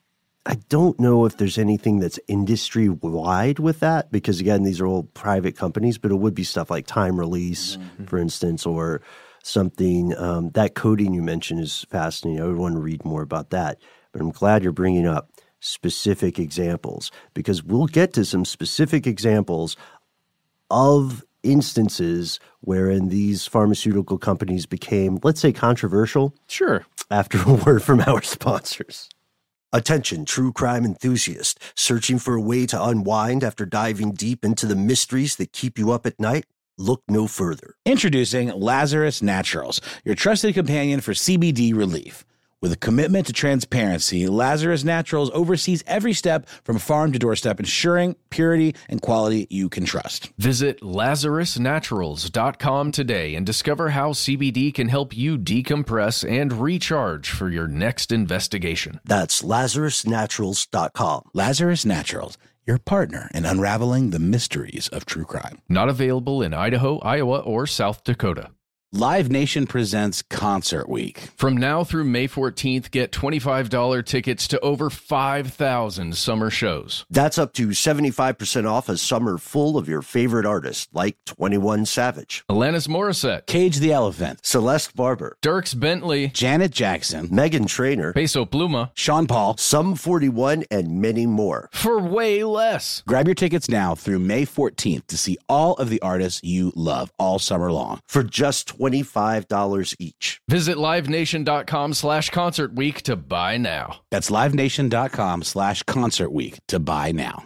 I don't know if there's anything that's industry-wide with that, because, again, these are all private companies, but it would be stuff like time release, for instance, or something. That coding you mentioned is fascinating. I would want to read more about that. But I'm glad you're bringing up specific examples, because we'll get to some specific examples of instances wherein these pharmaceutical companies became, let's say, controversial. Sure. After a word from our sponsors. Attention, true crime enthusiast, searching for a way to unwind after diving deep into the mysteries that keep you up at night? Look no further. Introducing Lazarus Naturals, your trusted companion for CBD relief. With a commitment to transparency, Lazarus Naturals oversees every step from farm to doorstep, ensuring purity and quality you can trust. Visit LazarusNaturals.com today and discover how CBD can help you decompress and recharge for your next investigation. That's LazarusNaturals.com. Lazarus Naturals, your partner in unraveling the mysteries of true crime. Not available in Idaho, Iowa, or South Dakota. Live Nation presents Concert Week. From now through May 14th, get $25 tickets to over 5,000 summer shows. That's up to 75% off a summer full of your favorite artists like 21 Savage, Alanis Morissette, Cage the Elephant, Celeste Barber, Dierks Bentley, Janet Jackson, Meghan Trainor, Peso Pluma, Sean Paul, Sum 41, and many more. for way less. Grab your tickets now through May 14th to see all of the artists you love all summer long. For just $25 each. Visit livenation.com/concert week to buy now. That's livenation.com/concert week to buy now.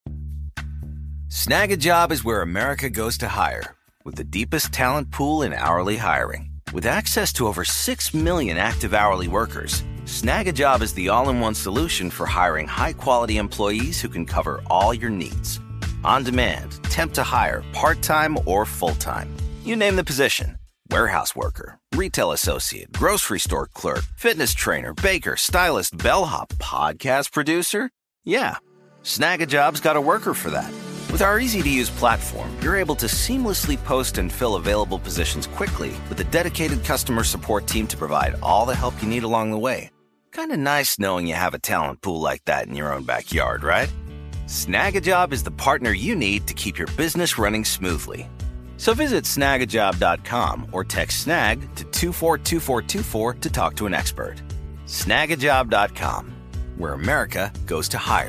Snag a Job is where America goes to hire, with the deepest talent pool in hourly hiring. With access to over 6 million active hourly workers, Snag a Job is the all-in-one solution for hiring high-quality employees who can cover all your needs. On demand, temp to hire, part-time or full-time. You name the position. Warehouse worker, retail associate, grocery store clerk, fitness trainer, baker, stylist, bellhop, podcast producer. Yeah, Snag a Job's got a worker for that. With our easy-to-use platform, you're able to seamlessly post and fill available positions quickly with a dedicated customer support team to provide all the help you need along the way. Kind of nice knowing you have a talent pool like that in your own backyard, right? Snag a Job is the partner you need to keep your business running smoothly. So visit snagajob.com or text snag to 242424 to talk to an expert. Snagajob.com, where America goes to hire.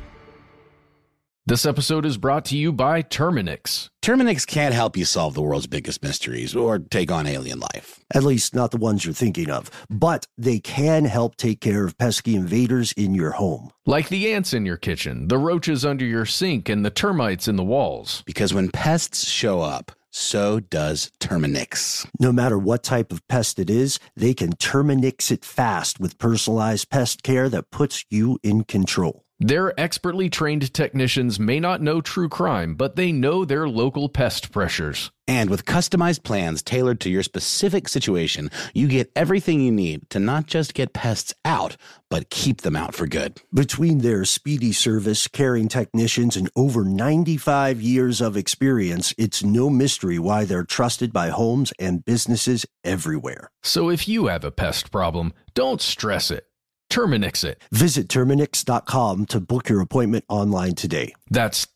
This episode is brought to you by Terminix. Terminix can't help you solve the world's biggest mysteries or take on alien life. At least not the ones you're thinking of. But they can help take care of pesky invaders in your home. Like the ants in your kitchen, the roaches under your sink, and the termites in the walls. Because when pests show up, so does Terminix. No matter what type of pest it is, they can Terminix it fast with personalized pest care that puts you in control. Their expertly trained technicians may not know true crime, but they know their local pest pressures. And with customized plans tailored to your specific situation, you get everything you need to not just get pests out, but keep them out for good. Between their speedy service, caring technicians, and over 95 years of experience, it's no mystery why they're trusted by homes and businesses everywhere. So if you have a pest problem, don't stress it. Terminix it. Visit Terminix.com to book your appointment online today. That's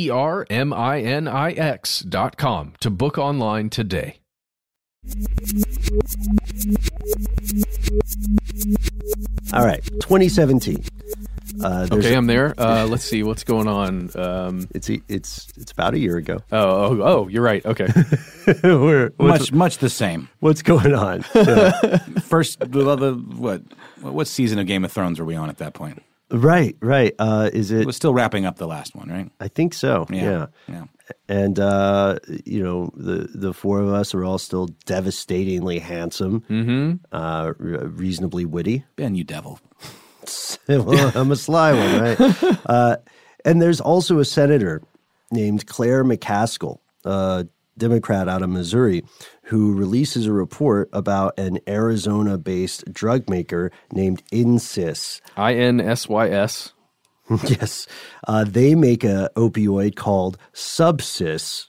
TERMINIX.com to book online today. All right, 2017. Okay, I'm there. Let's see what's going on. It's about a year ago. Oh, you're right. Okay. Much the same. What's going on? First, what season of Game of Thrones were we on at that point? Right. Is it? It was still wrapping up the last one, right? I think so. Yeah. And the four of us are all still devastatingly handsome, reasonably witty. Ben, you devil. Well, I'm a sly one, right? And there's also a senator named Claire McCaskill, a Democrat out of Missouri, who releases a report about an Arizona-based drug maker named Insys. INSYS. Yes. They make a opioid called Subsys.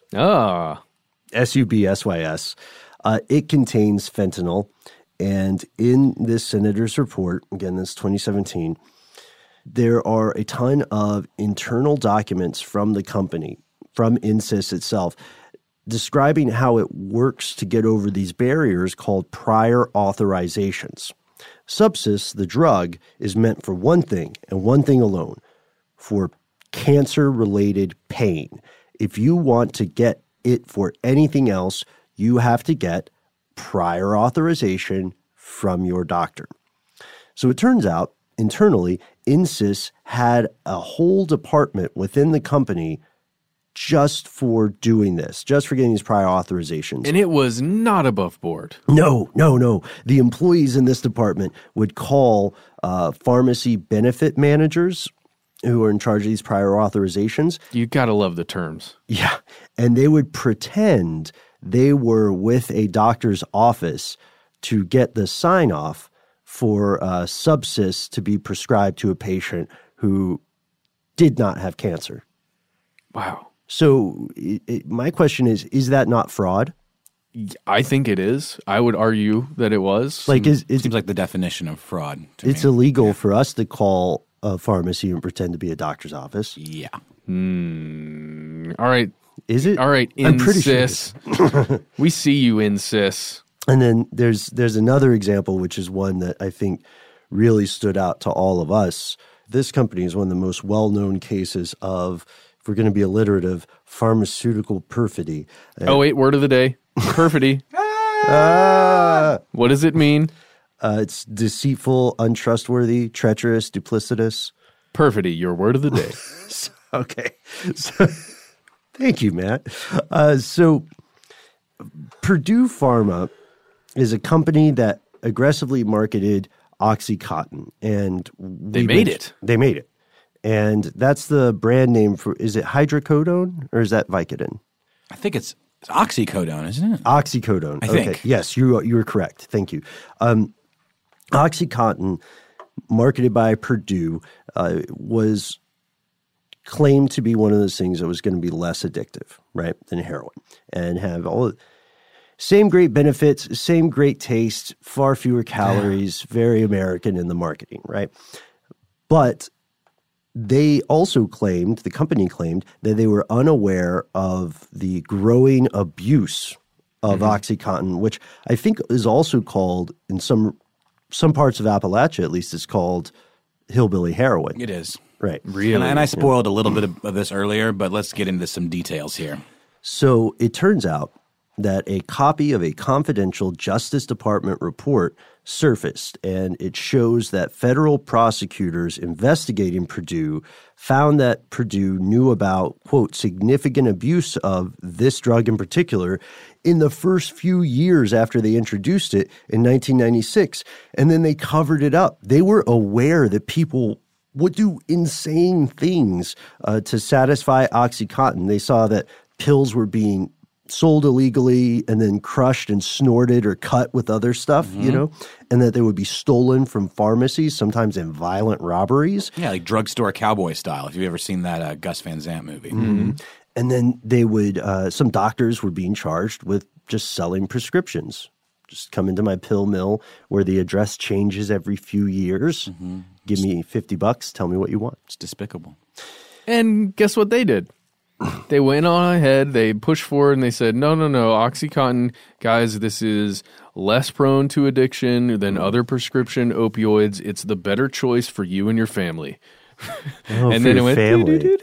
SUBSYS. It contains fentanyl. And in this senator's report, again, this is 2017, there are a ton of internal documents from the company, from Insys itself, describing how it works to get over these barriers called prior authorizations. Subsys, the drug, is meant for one thing and one thing alone, for cancer-related pain. If you want to get it for anything else, you have to get prior authorization from your doctor. So it turns out, internally, Insys had a whole department within the company just for doing this, just for getting these prior authorizations. And it was not above board. No. The employees in this department would call pharmacy benefit managers who are in charge of these prior authorizations. You got to love the terms. Yeah. And they would pretend they were with a doctor's office to get the sign-off for Subsys to be prescribed to a patient who did not have cancer. Wow. So my question is that not fraud? I think it is. I would argue that it was. Like, It seems like the definition of fraud to it's me. illegal for us to call a pharmacy and pretend to be a doctor's office. Yeah. All right. Is it? All right, I'm pretty sure it Insys. We see you, Insys. And then there's another example, which is one that I think really stood out to all of us. This company is one of the most well-known cases of, if we're going to be alliterative, pharmaceutical perfidy. Oh, wait, word of the day. Perfidy. What does it mean? It's deceitful, untrustworthy, treacherous, duplicitous. Perfidy, your word of the day. Okay. So, thank you, Matt. So Purdue Pharma is a company that aggressively marketed OxyContin, and They made it. They made it. And that's the brand name for, is it hydrocodone or is that Vicodin? I think it's oxycodone, isn't it? Oxycodone. I think. Yes, you were correct. Thank you. OxyContin, marketed by Purdue, was claimed to be one of those things that was going to be less addictive, right, than heroin, and have all the same great benefits, same great taste, far fewer calories, very American in the marketing, right? But they also claimed, the company claimed, that they were unaware of the growing abuse of OxyContin, which I think is also called, in some parts of Appalachia at least, it's called hillbilly heroin. It is. Right. Really? And I spoiled a little bit of this earlier, but let's get into some details here. So it turns out that a copy of a confidential Justice Department report surfaced, and it shows that federal prosecutors investigating Purdue found that Purdue knew about, quote, significant abuse of this drug in particular in the first few years after they introduced it in 1996. And then they covered it up. They were aware that people would do insane things to satisfy OxyContin. They saw that pills were being sold illegally and then crushed and snorted or cut with other stuff, you know, and that they would be stolen from pharmacies, sometimes in violent robberies. Yeah, like drugstore cowboy style, if you've ever seen that Gus Van Sant movie. And then they would, some doctors were being charged with just selling prescriptions. Just come into my pill mill where the address changes every few years. Give me $50, tell me what you want. It's despicable. And guess what they did? They went on ahead, they pushed forward, and they said, no, OxyContin, guys, this is less prone to addiction than other prescription opioids. It's the better choice for you and your family. And then it went, family.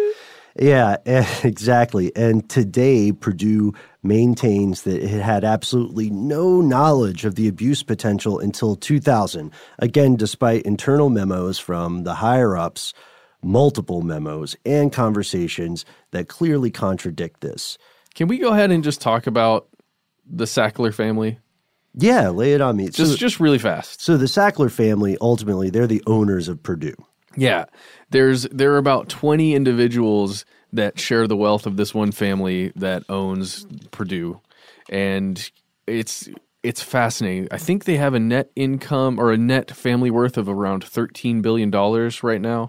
Yeah, exactly. And today, Purdue maintains that it had absolutely no knowledge of the abuse potential until 2000. Again, despite internal memos from the higher-ups, multiple memos and conversations that clearly contradict this. Can we go ahead and just talk about the Sackler family? Yeah, lay it on me. Just really fast. So the Sackler family, ultimately, they're the owners of Purdue. Yeah. There are about 20 individuals that share the wealth of this one family that owns Purdue. And it's fascinating. I think they have a net income or a net family worth of around $13 billion right now.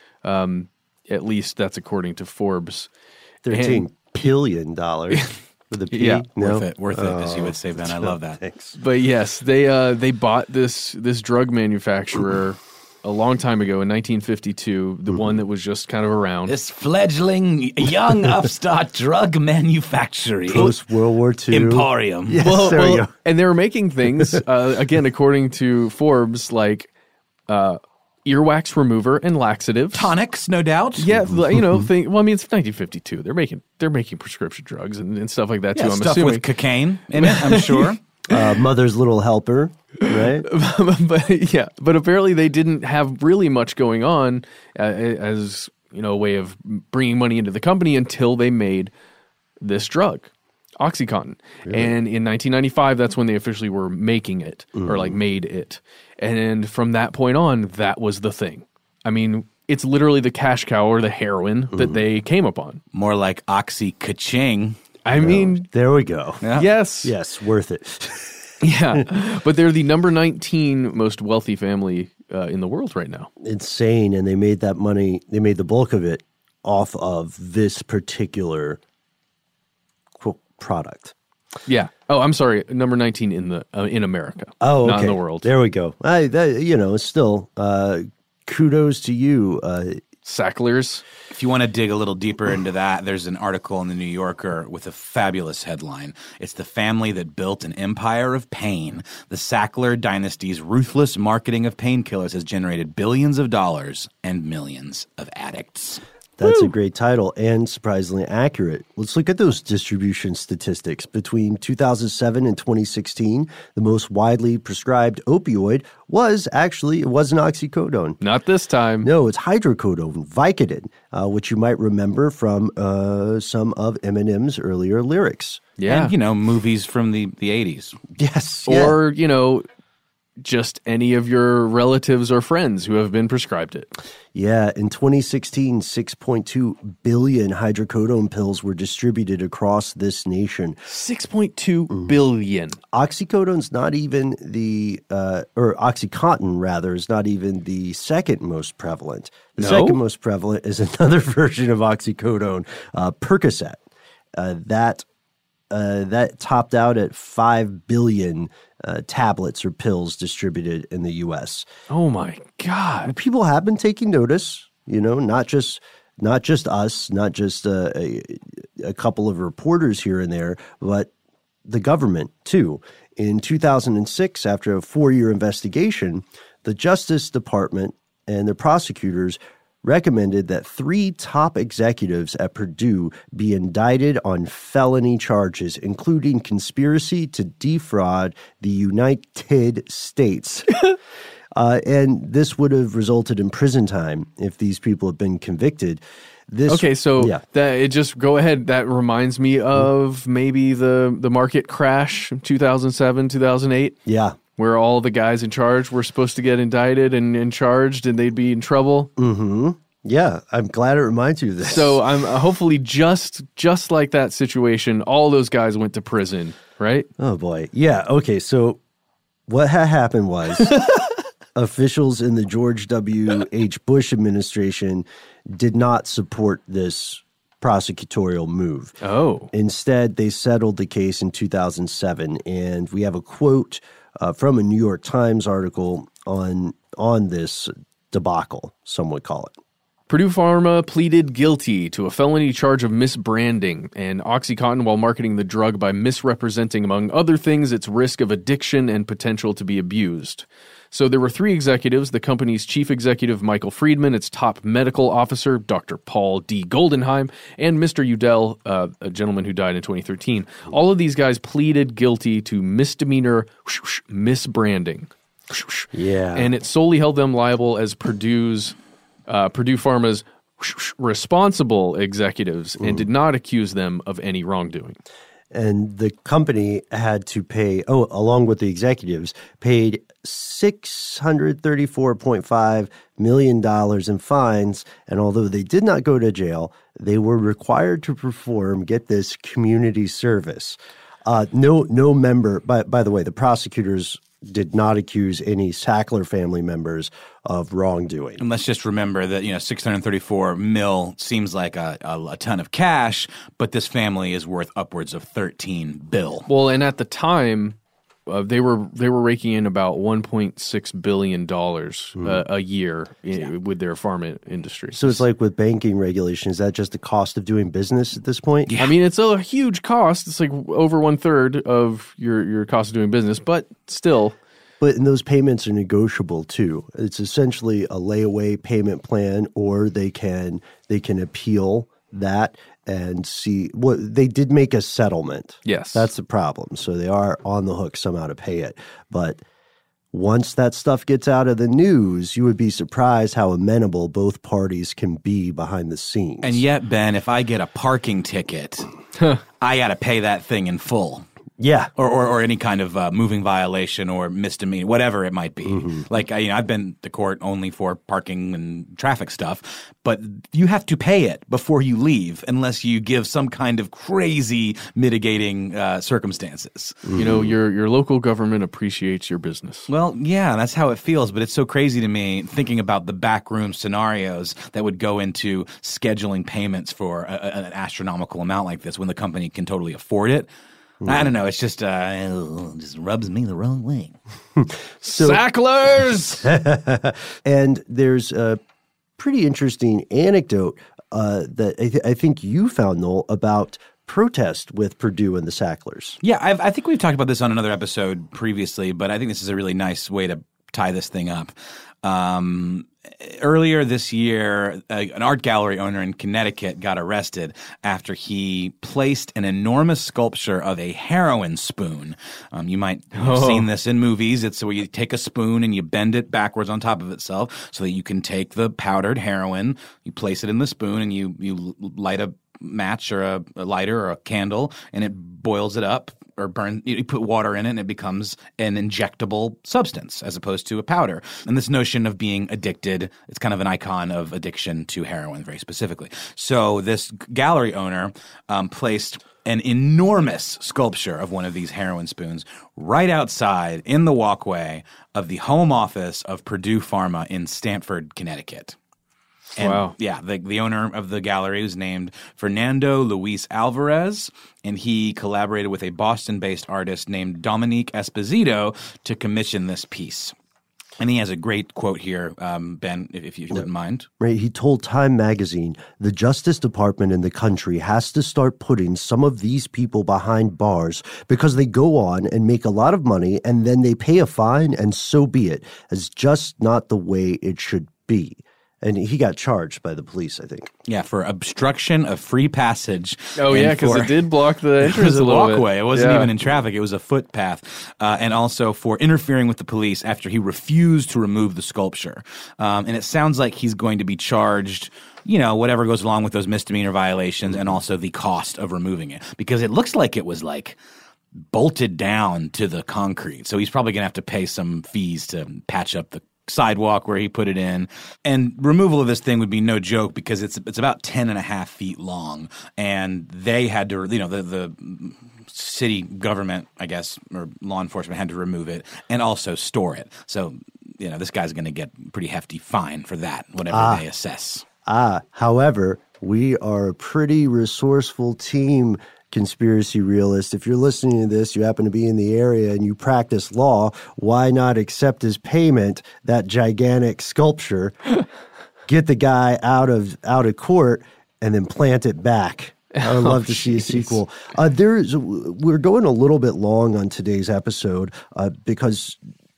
At least that's according to Forbes. $13 billion with a P. Yeah. No? Worth it, as you would say, Ben. I love that. Thanks. But yes, they bought this drug manufacturer a long time ago in 1952, the one that was just kind of around. This fledgling young upstart drug manufacturing Post World War II emporium. Yes, there we go. And they were making things again according to Forbes, like earwax remover and laxative. Tonics, no doubt. Yeah, you know, it's 1952. They're making prescription drugs and stuff like that too. Yeah, I'm stuff assuming with cocaine in it, I'm sure. Mother's Little Helper, right? but apparently they didn't have really much going on as you know, a way of bringing money into the company until they made this drug, OxyContin. Really? And in 1995, that's when they officially were making it, or like made it. And from that point on, that was the thing. I mean, it's literally the cash cow or the heroin that they came upon. More like Oxy-ka-ching. I mean, there we go. Yeah. Yes, worth it. Yeah, but they're the number 19 most wealthy family in the world right now. Insane, and they made that money. They made the bulk of it off of this particular product. Yeah. Oh, I'm sorry. Number 19 in America. Oh, okay. Not in the world. There we go. Still, kudos to you, Sacklers. If you want to dig a little deeper into that, there's an article in the New Yorker with a fabulous headline. It's the family that built an empire of pain. The Sackler dynasty's ruthless marketing of painkillers has generated billions of dollars and millions of addicts. That's a great title and surprisingly accurate. Let's look at those distribution statistics. Between 2007 and 2016, the most widely prescribed opioid wasn't oxycodone. Not this time. No, it's hydrocodone, Vicodin, which you might remember from some of Eminem's earlier lyrics. Yeah. And, movies from the 80s. Yes. Or, just any of your relatives or friends who have been prescribed it. Yeah, in 2016, 6.2 billion hydrocodone pills were distributed across this nation. 6.2 billion. Oxycodone's not even or OxyContin, rather, is not even the second most prevalent. The second most prevalent is another version of oxycodone, Percocet. That topped out at 5 billion tablets or pills distributed in the U.S. Oh my God! People have been taking notice. Not just us, not just a couple of reporters here and there, but the government too. In 2006, after a 4-year investigation, the Justice Department and the prosecutors recommended that 3 top executives at Purdue be indicted on felony charges, including conspiracy to defraud the United States. And this would have resulted in prison time if these people had been convicted. Go ahead. That reminds me of maybe the market crash in 2007, 2008. Yeah. Where all the guys in charge were supposed to get indicted and charged, and they'd be in trouble. Mm-hmm. Yeah, I'm glad it reminds you of this. So I'm hopefully just like that situation, all those guys went to prison, right? Oh, boy. Yeah, okay, so what had happened was officials in the George W.H. Bush administration did not support this prosecutorial move. Oh. Instead, they settled the case in 2007, and we have a quote from a New York Times article on this debacle, some would call it. Purdue Pharma pleaded guilty to a felony charge of misbranding and OxyContin while marketing the drug by misrepresenting, among other things, its risk of addiction and potential to be abused. So there were 3 executives, the company's chief executive, Michael Friedman, its top medical officer, Dr. Paul D. Goldenheim, and Mr. Udell, a gentleman who died in 2013. All of these guys pleaded guilty to misdemeanor misbranding. Yeah. And it solely held them liable as Purdue Pharma's responsible executives and did not accuse them of any wrongdoing. And the company had to pay, along with the executives, paid $634.5 million in fines. And although they did not go to jail, they were required to perform, get this, community service. No member, by the way, the prosecutors did not accuse any Sackler family members of wrongdoing. And let's just remember that, $634 million seems like a ton of cash, but this family is worth upwards of $13 billion. Well, and at the time, they were raking in about $1.6 billion a year with their pharma industry. So it's like with banking regulation, is that just the cost of doing business at this point? Yeah. I mean, it's a huge cost. It's like over 1/3 of your cost of doing business, but still. And those payments are negotiable too. It's essentially a layaway payment plan, or they can appeal that and see what they did make a settlement. Yes. That's the problem. So they are on the hook somehow to pay it. But once that stuff gets out of the news, you would be surprised how amenable both parties can be behind the scenes. And yet, Ben, if I get a parking ticket, I got to pay that thing in full. Yeah. Or any kind of moving violation or misdemeanor, whatever it might be. Mm-hmm. Like, I've been to court only for parking and traffic stuff, but you have to pay it before you leave unless you give some kind of crazy mitigating circumstances. You know, your local government appreciates your business. Well, yeah, that's how it feels, but it's so crazy to me thinking about the backroom scenarios that would go into scheduling payments for an astronomical amount like this when the company can totally afford it. I don't know. It's just it just rubs me the wrong way. Sacklers! And there's a pretty interesting anecdote that I think you found, Noel, about protest with Purdue and the Sacklers. Yeah, I think we've talked about this on another episode previously, but I think this is a really nice way to tie this thing up. Earlier this year, an art gallery owner in Connecticut got arrested after he placed an enormous sculpture of a heroin spoon. You might have seen this in movies. It's where you take a spoon and you bend it backwards on top of itself so that you can take the powdered heroin, you place it in the spoon, and you light a match or a lighter or a candle, and it boils it up. Or burn, you put water in it and it becomes an injectable substance as opposed to a powder. And this notion of being addicted, it's kind of an icon of addiction to heroin very specifically. So this gallery owner placed an enormous sculpture of one of these heroin spoons right outside in the walkway of the home office of Purdue Pharma in Stamford, Connecticut. And, wow. Yeah, the owner of the gallery was named Fernando Luis Alvarez, and he collaborated with a Boston-based artist named Dominique Esposito to commission this piece. And he has a great quote here, Ben, if you wouldn't mind. Right. He told Time magazine, the Justice Department in the country has to start putting some of these people behind bars because they go on and make a lot of money and then they pay a fine, and so be it. It's just not the way it should be. And he got charged by the police, I think. Yeah, for obstruction of free passage. Oh, yeah, because it did block the entrance it was a little walkway. bit. It wasn't even in traffic. It was a footpath. And also for interfering with the police after he refused to remove the sculpture. And it sounds like he's going to be charged, whatever goes along with those misdemeanor violations and also the cost of removing it. Because it looks like it was bolted down to the concrete. So he's probably going to have to pay some fees to patch up the sidewalk where he put it in. And removal of this thing would be no joke because it's about 10 and a half feet long. And they had to, the city government, I guess, or law enforcement had to remove it and also store it. So, this guy's going to get a pretty hefty fine for that, whatever they assess. However, we are a pretty resourceful team, conspiracy realist. If you're listening to this, you happen to be in the area and you practice law, why not accept as payment that gigantic sculpture, get the guy out of court, and then plant it back? I would love to see a sequel. We're going a little bit long on today's episode because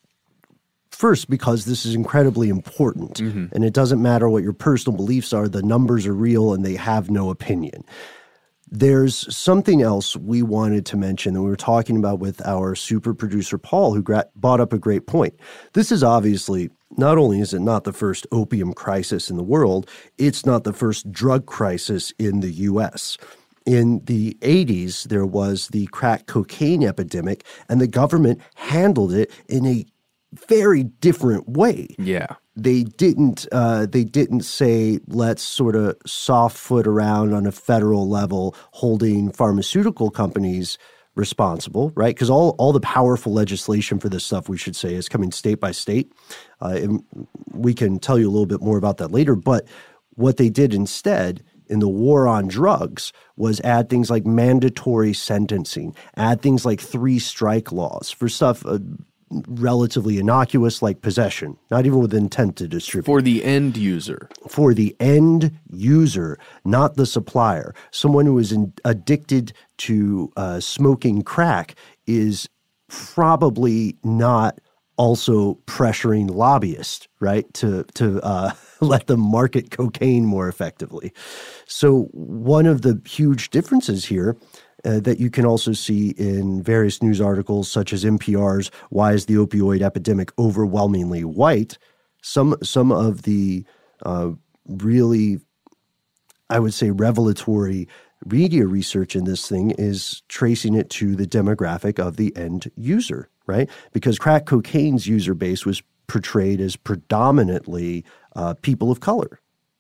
this is incredibly important, and it doesn't matter what your personal beliefs are. The numbers are real and they have no opinion. There's something else we wanted to mention that we were talking about with our super producer, Paul, who brought up a great point. This is obviously, not only is it not the first opium crisis in the world, it's not the first drug crisis in the U.S. In the 80s, there was the crack cocaine epidemic, and the government handled it in a very different way. Yeah. They didn't say, let's sort of soft foot around on a federal level holding pharmaceutical companies responsible, right? Because all the powerful legislation for this stuff, we should say, is coming state by state. And we can tell you a little bit more about that later. But what they did instead in the war on drugs was add things like mandatory sentencing, add things like 3-strike laws for stuff relatively innocuous like possession, not even with intent to distribute. For the end user. For the end user, not the supplier. Someone who is addicted to smoking crack is probably not also pressuring lobbyists, right, to let them market cocaine more effectively. So one of the huge differences here that you can also see in various news articles, such as NPR's "Why is the Opioid Epidemic Overwhelmingly White?" Some of the really, I would say, revelatory media research in this thing is tracing it to the demographic of the end user, right? Because crack cocaine's user base was portrayed as predominantly people of color.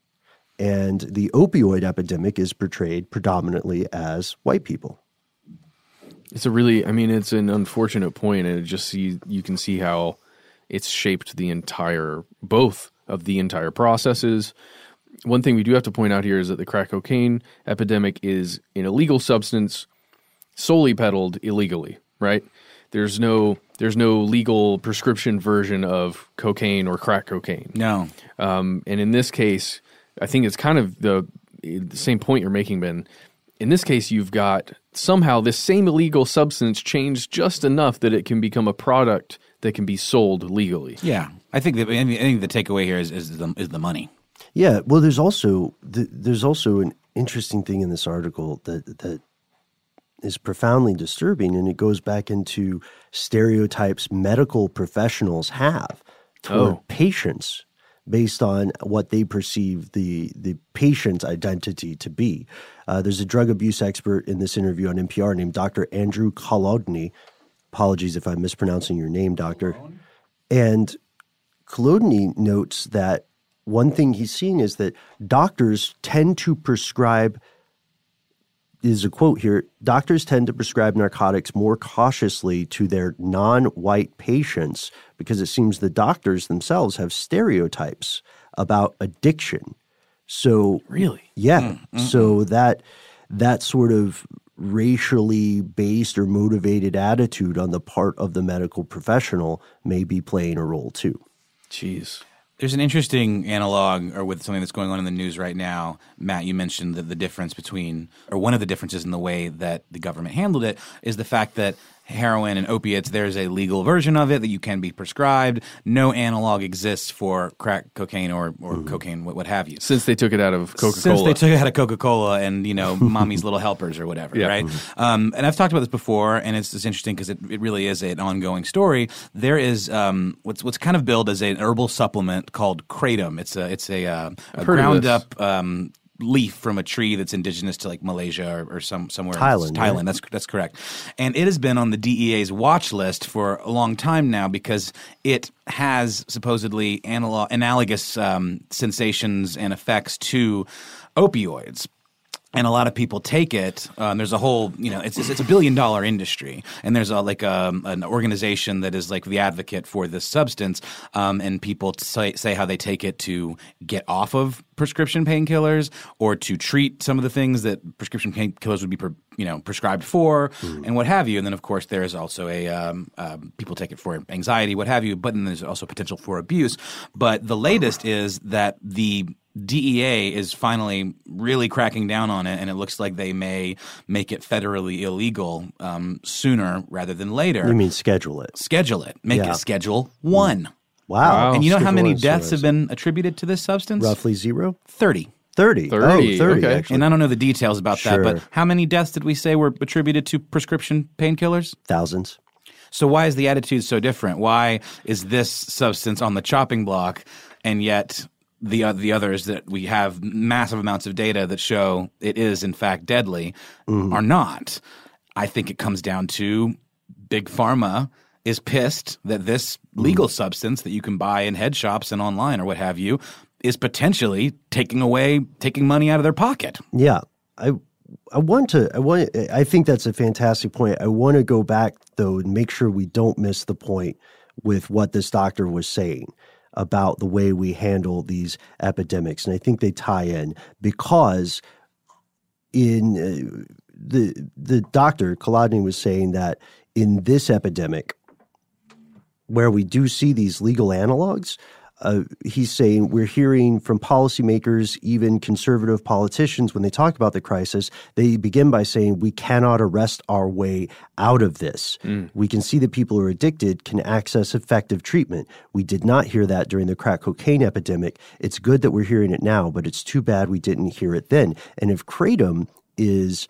And the opioid epidemic is portrayed predominantly as white people. It's it's an unfortunate point, and you can see how it's shaped both of the entire processes. One thing we do have to point out here is that the crack cocaine epidemic is an illegal substance solely peddled illegally, right? There's no legal prescription version of cocaine or crack cocaine. No. And in this case, I think it's kind of the same point you're making, Ben. In this case, you've got somehow this same illegal substance changed just enough that it can become a product that can be sold legally. Yeah. I think the takeaway here is the money. Yeah, well, there's also an interesting thing in this article that is profoundly disturbing, and it goes back into stereotypes medical professionals have toward patients based on what they perceive the patient's identity to be. There's a drug abuse expert in this interview on NPR named Dr. Andrew Kolodny. Apologies if I'm mispronouncing your name, Doctor. And Kolodny notes that one thing he's seeing is that doctors tend to prescribe, is a quote here, doctors tend to prescribe narcotics more cautiously to their non-white patients because it seems the doctors themselves have stereotypes about addiction. So really? Yeah. So that sort of racially based or motivated attitude on the part of the medical professional may be playing a role too. Jeez. There's an interesting analog or with something that's going on in the news right now. Matt, you mentioned that the difference between – or one of the differences in the way that the government handled it is the fact that heroin and opiates, there's a legal version of it that you can be prescribed. No analog exists for crack cocaine or cocaine, what have you. Since they took it out of Coca-Cola. Since they took it out of Coca-Cola and, Mommy's Little Helpers or whatever, right? And I've talked about this before, and it's interesting because it really is an ongoing story. There is what's kind of billed as an herbal supplement called kratom. It's a ground up leaf from a tree that's indigenous to like Malaysia or somewhere Thailand. Thailand, right? That's correct. And it has been on the DEA's watch list for a long time now because it has supposedly analogous sensations and effects to opioids. And a lot of people take it. There's a whole, it's a $1 billion industry, and there's an organization that is like the advocate for this substance. And people say how they take it to get off of prescription painkillers or to treat some of the things that prescription painkillers would be, prescribed for, and what have you. And then, of course, there is also people take it for anxiety, what have you. But then there's also potential for abuse. But the latest is that the DEA is finally really cracking down on it, and it looks like they may make it federally illegal sooner rather than later. You mean schedule it? Schedule it. Make it Schedule 1. Wow. And you know how many deaths have been attributed to this substance? Roughly 0? 30. 30. 30. Oh, 30, okay. actually. And I don't know the details about Sure. that, but how many deaths did we say were attributed to prescription painkillers? Thousands. So why is the attitude so different? Why is this substance on the chopping block, and yet the others that we have massive amounts of data that show it is in fact deadly are not? I think it comes down to Big Pharma is pissed that this legal substance that you can buy in head shops and online or what have you is potentially taking money out of their pocket. Yeah. I think that's a fantastic point. I want to go back though and make sure we don't miss the point with what this doctor was saying about the way we handle these epidemics. And I think they tie in because in the doctor, Kolodny, was saying that in this epidemic, where we do see these legal analogs, he's saying we're hearing from policymakers, even conservative politicians, when they talk about the crisis, they begin by saying we cannot arrest our way out of this. We can see that people who are addicted can access effective treatment. We did not hear that during the crack cocaine epidemic. It's good that we're hearing it now, but it's too bad we didn't hear it then. And if Kratom is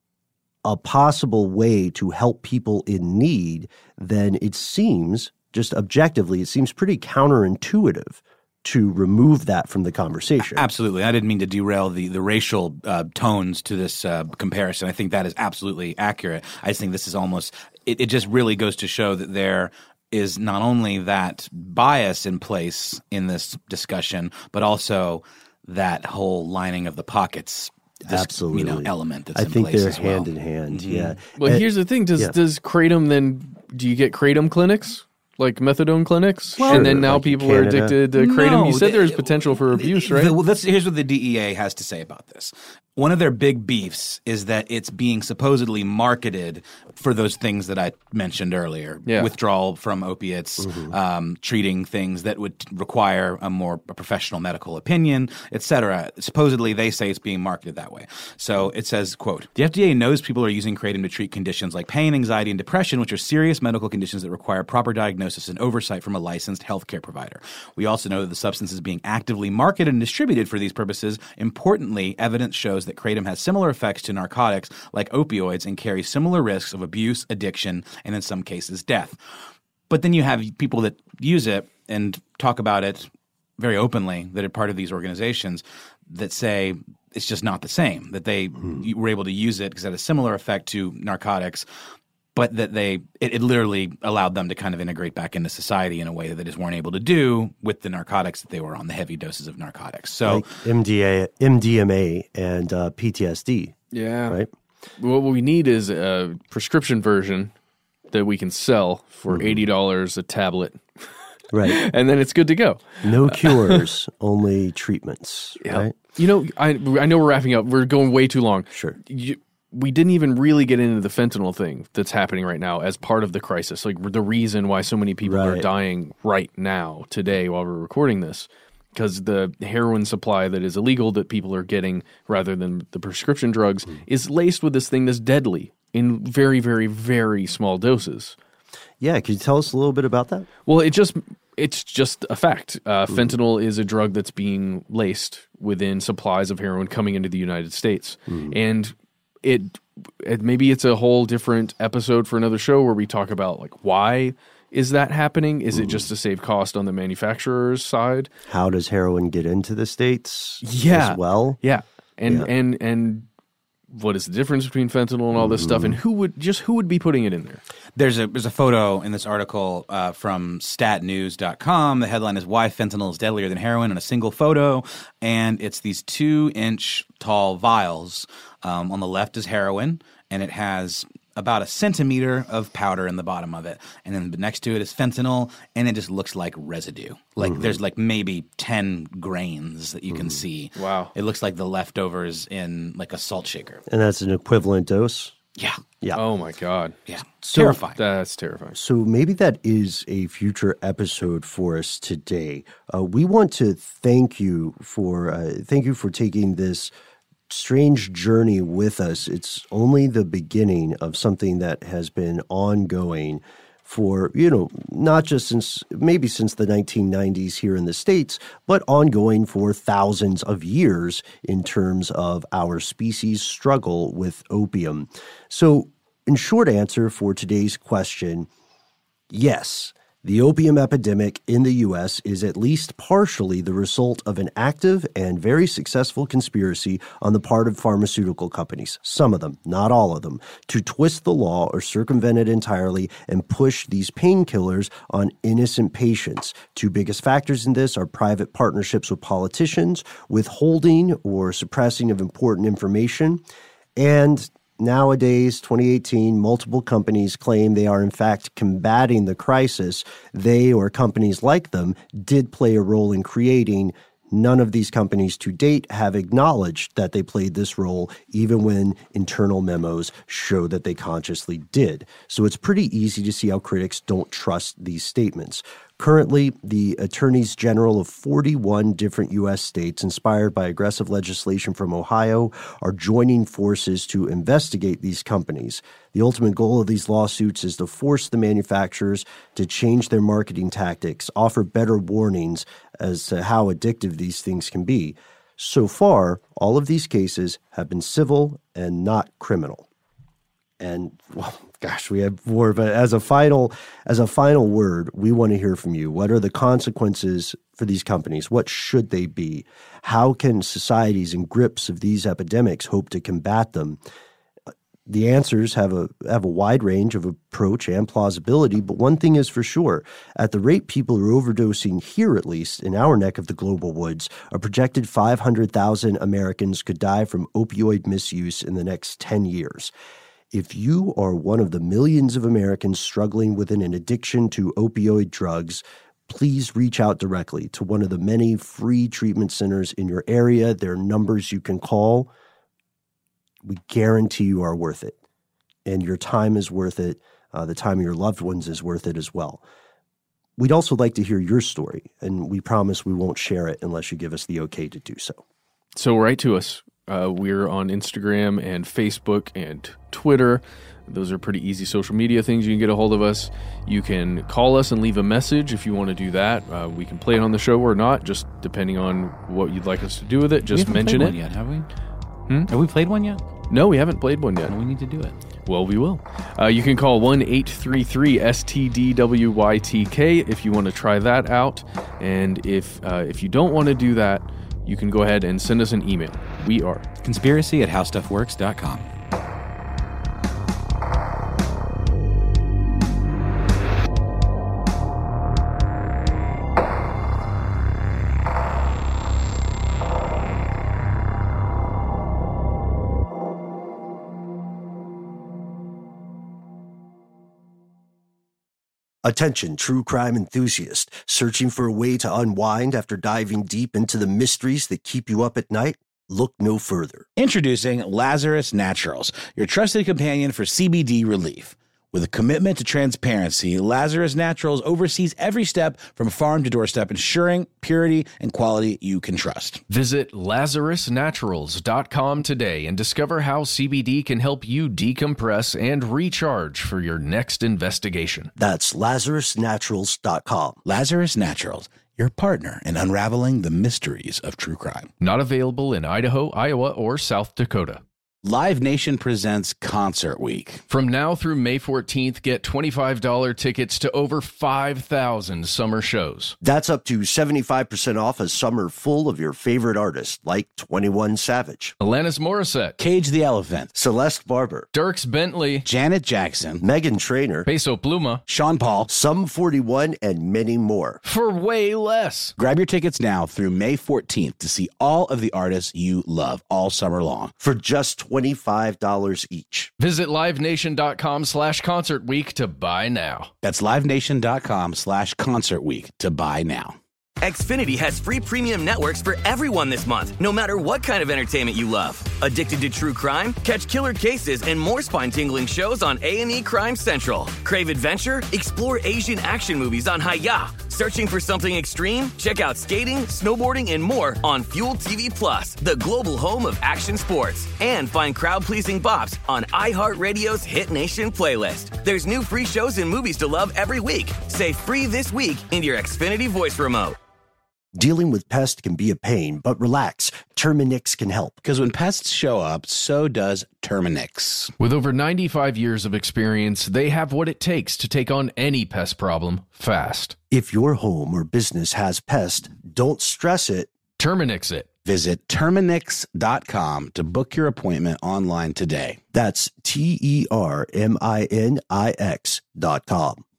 a possible way to help people in need, then it seems, just objectively, it seems pretty counterintuitive to remove that from the conversation. Absolutely. I didn't mean to derail the racial tones to this comparison. I think that is absolutely accurate. I just think this is almost – it just really goes to show that there is not only that bias in place in this discussion, but also that whole lining of the pockets Absolutely. Element that's I in think place they're as well. hand in hand, yeah. Well, here's the thing. Does Kratom then – do you get Kratom clinics? Like methadone clinics? And then now like in people are Canada? addicted to Kratom? No, You said there's potential for abuse, right? Here's what the DEA has to say about this. One of their big beefs is that it's being supposedly marketed for those things that I mentioned earlier. Yeah. Withdrawal from opiates, treating things that would require a professional medical opinion, et cetera. Supposedly, they say it's being marketed that way. So it says, quote, the FDA knows people are using Kratom to treat conditions like pain, anxiety, and depression, which are serious medical conditions that require proper diagnosis and oversight from a licensed healthcare provider. We also know that the substance is being actively marketed and distributed for these purposes. Importantly, evidence shows that Kratom has similar effects to narcotics like opioids and carries similar risks of abuse, addiction, and in some cases death. But then you have people that use it and talk about it very openly that are part of these organizations that say it's just not the same, that they were able to use it because it had a similar effect to narcotics, but that it literally allowed them to kind of integrate back into society in a way that they just weren't able to do with the narcotics that they were on, the heavy doses of narcotics. So like MDMA and PTSD. Yeah. Right? What we need is a prescription version that we can sell for $80 a tablet. Right. And then it's good to go. No cures, only treatments. Yeah. Right? You know, I know we're wrapping up. We're going way too long. Sure. We didn't even really get into the fentanyl thing that's happening right now as part of the crisis. Like the reason why so many people are dying right now, today, while we're recording this, because the heroin supply that is illegal that people are getting rather than the prescription drugs is laced with this thing that's deadly in very, very, very small doses. Yeah. Can you tell us a little bit about that? Well, it's just a fact. Fentanyl is a drug that's being laced within supplies of heroin coming into the United States. And maybe it's a whole different episode for another show where we talk about like why is that happening? Is it just to save cost on the manufacturer's side? How does heroin get into the States Yeah. as well? Yeah. And what is the difference between fentanyl and all this stuff, and who would be putting it in there? There's a photo in this article from statnews.com. The headline is Why Fentanyl is Deadlier Than Heroin in a single photo. And it's these 2-inch tall vials. On the left is heroin, and it has about a centimeter of powder in the bottom of it. And then next to it is fentanyl, and it just looks like residue. Like there's like maybe 10 grains that you can see. Wow. It looks like the leftovers in like a salt shaker. And that's an equivalent dose? Yeah. Yeah. Oh my God. Yeah. So- Terrifying. That's terrifying. So maybe that is a future episode for us today. We want to thank you for taking this strange journey with us. It's only the beginning of something that has been ongoing for, not just since the 1990s here in the States, but ongoing for thousands of years in terms of our species' struggle with opium. So in short answer for today's question, yes, the opium epidemic in the U.S. is at least partially the result of an active and very successful conspiracy on the part of pharmaceutical companies, some of them, not all of them, to twist the law or circumvent it entirely and push these painkillers on innocent patients. Two biggest factors in this are private partnerships with politicians, withholding or suppressing of important information, and nowadays, 2018, multiple companies claim they are in fact combating the crisis. They or companies like them did play a role in creating. None of these companies to date have acknowledged that they played this role, even when internal memos show that they consciously did. So it's pretty easy to see how critics don't trust these statements. Currently, the attorneys general of 41 different U.S. states, inspired by aggressive legislation from Ohio, are joining forces to investigate these companies. The ultimate goal of these lawsuits is to force the manufacturers to change their marketing tactics, offer better warnings as to how addictive these things can be. So far, all of these cases have been civil and not criminal. And, well, gosh, we have more, but as a final word, we want to hear from you. What are the consequences for these companies? What should they be? How can societies in grips of these epidemics hope to combat them? The answers have a wide range of approach and plausibility, but one thing is for sure. At the rate people are overdosing here, at least, in our neck of the global woods, a projected 500,000 Americans could die from opioid misuse in the next 10 years. If you are one of the millions of Americans struggling with an addiction to opioid drugs, please reach out directly to one of the many free treatment centers in your area. There are numbers you can call. We guarantee you are worth it. And your time is worth it. The time of your loved ones is worth it as well. We'd also like to hear your story, and we promise we won't share it unless you give us the okay to do so. So write to us. We're on Instagram and Facebook and Twitter. Those are pretty easy social media things. You can get a hold of us. You can call us and leave a message if you want to do that. We can play it on the show or not, just depending on what you'd like us to do with it. Just mention it. We haven't played one yet, have we? Have we played one yet? No, we haven't played one yet. No, we need to do it. Well, we will. You can call 1-833-STDWYTK if you want to try that out. And if you don't want to do that, you can go ahead and send us an email. We are conspiracy@howstuffworks.com. Attention, true crime enthusiast, searching for a way to unwind after diving deep into the mysteries that keep you up at night? Look no further. Introducing Lazarus Naturals, your trusted companion for CBD relief. With a commitment to transparency, Lazarus Naturals oversees every step from farm to doorstep, ensuring purity and quality you can trust. Visit LazarusNaturals.com today and discover how CBD can help you decompress and recharge for your next investigation. That's LazarusNaturals.com. Lazarus Naturals, your partner in unraveling the mysteries of true crime. Not available in Idaho, Iowa, or South Dakota. Live Nation presents Concert Week. From now through May 14th, get $25 tickets to over 5,000 summer shows. That's up to 75% off a summer full of your favorite artists like 21 Savage, Alanis Morissette, Cage the Elephant, Celeste Barber, Dierks Bentley, Janet Jackson, Meghan Trainor, Peso Pluma, Sean Paul, Sum 41, and many more. for way less. Grab your tickets now through May 14th to see all of the artists you love all summer long. For just $25 each. Visit livenation.com/concert week to buy now. That's livenation.com/concert week to buy now. Xfinity has free premium networks for everyone this month, no matter what kind of entertainment you love. Addicted to true crime? Catch killer cases and more spine-tingling shows on A&E Crime Central. Crave adventure? Explore Asian action movies on Hi-Ya. Searching for something extreme? Check out skating, snowboarding, and more on Fuel TV Plus, the global home of action sports. And find crowd-pleasing bops on iHeartRadio's Hit Nation playlist. There's new free shows and movies to love every week. Say free this week in your Xfinity voice remote. Dealing with pests can be a pain, but relax. Terminix can help. Because when pests show up, so does Terminix. With over 95 years of experience, they have what it takes to take on any pest problem fast. If your home or business has pests, don't stress it. Terminix it. Visit Terminix.com to book your appointment online today. That's TERMINIX.com.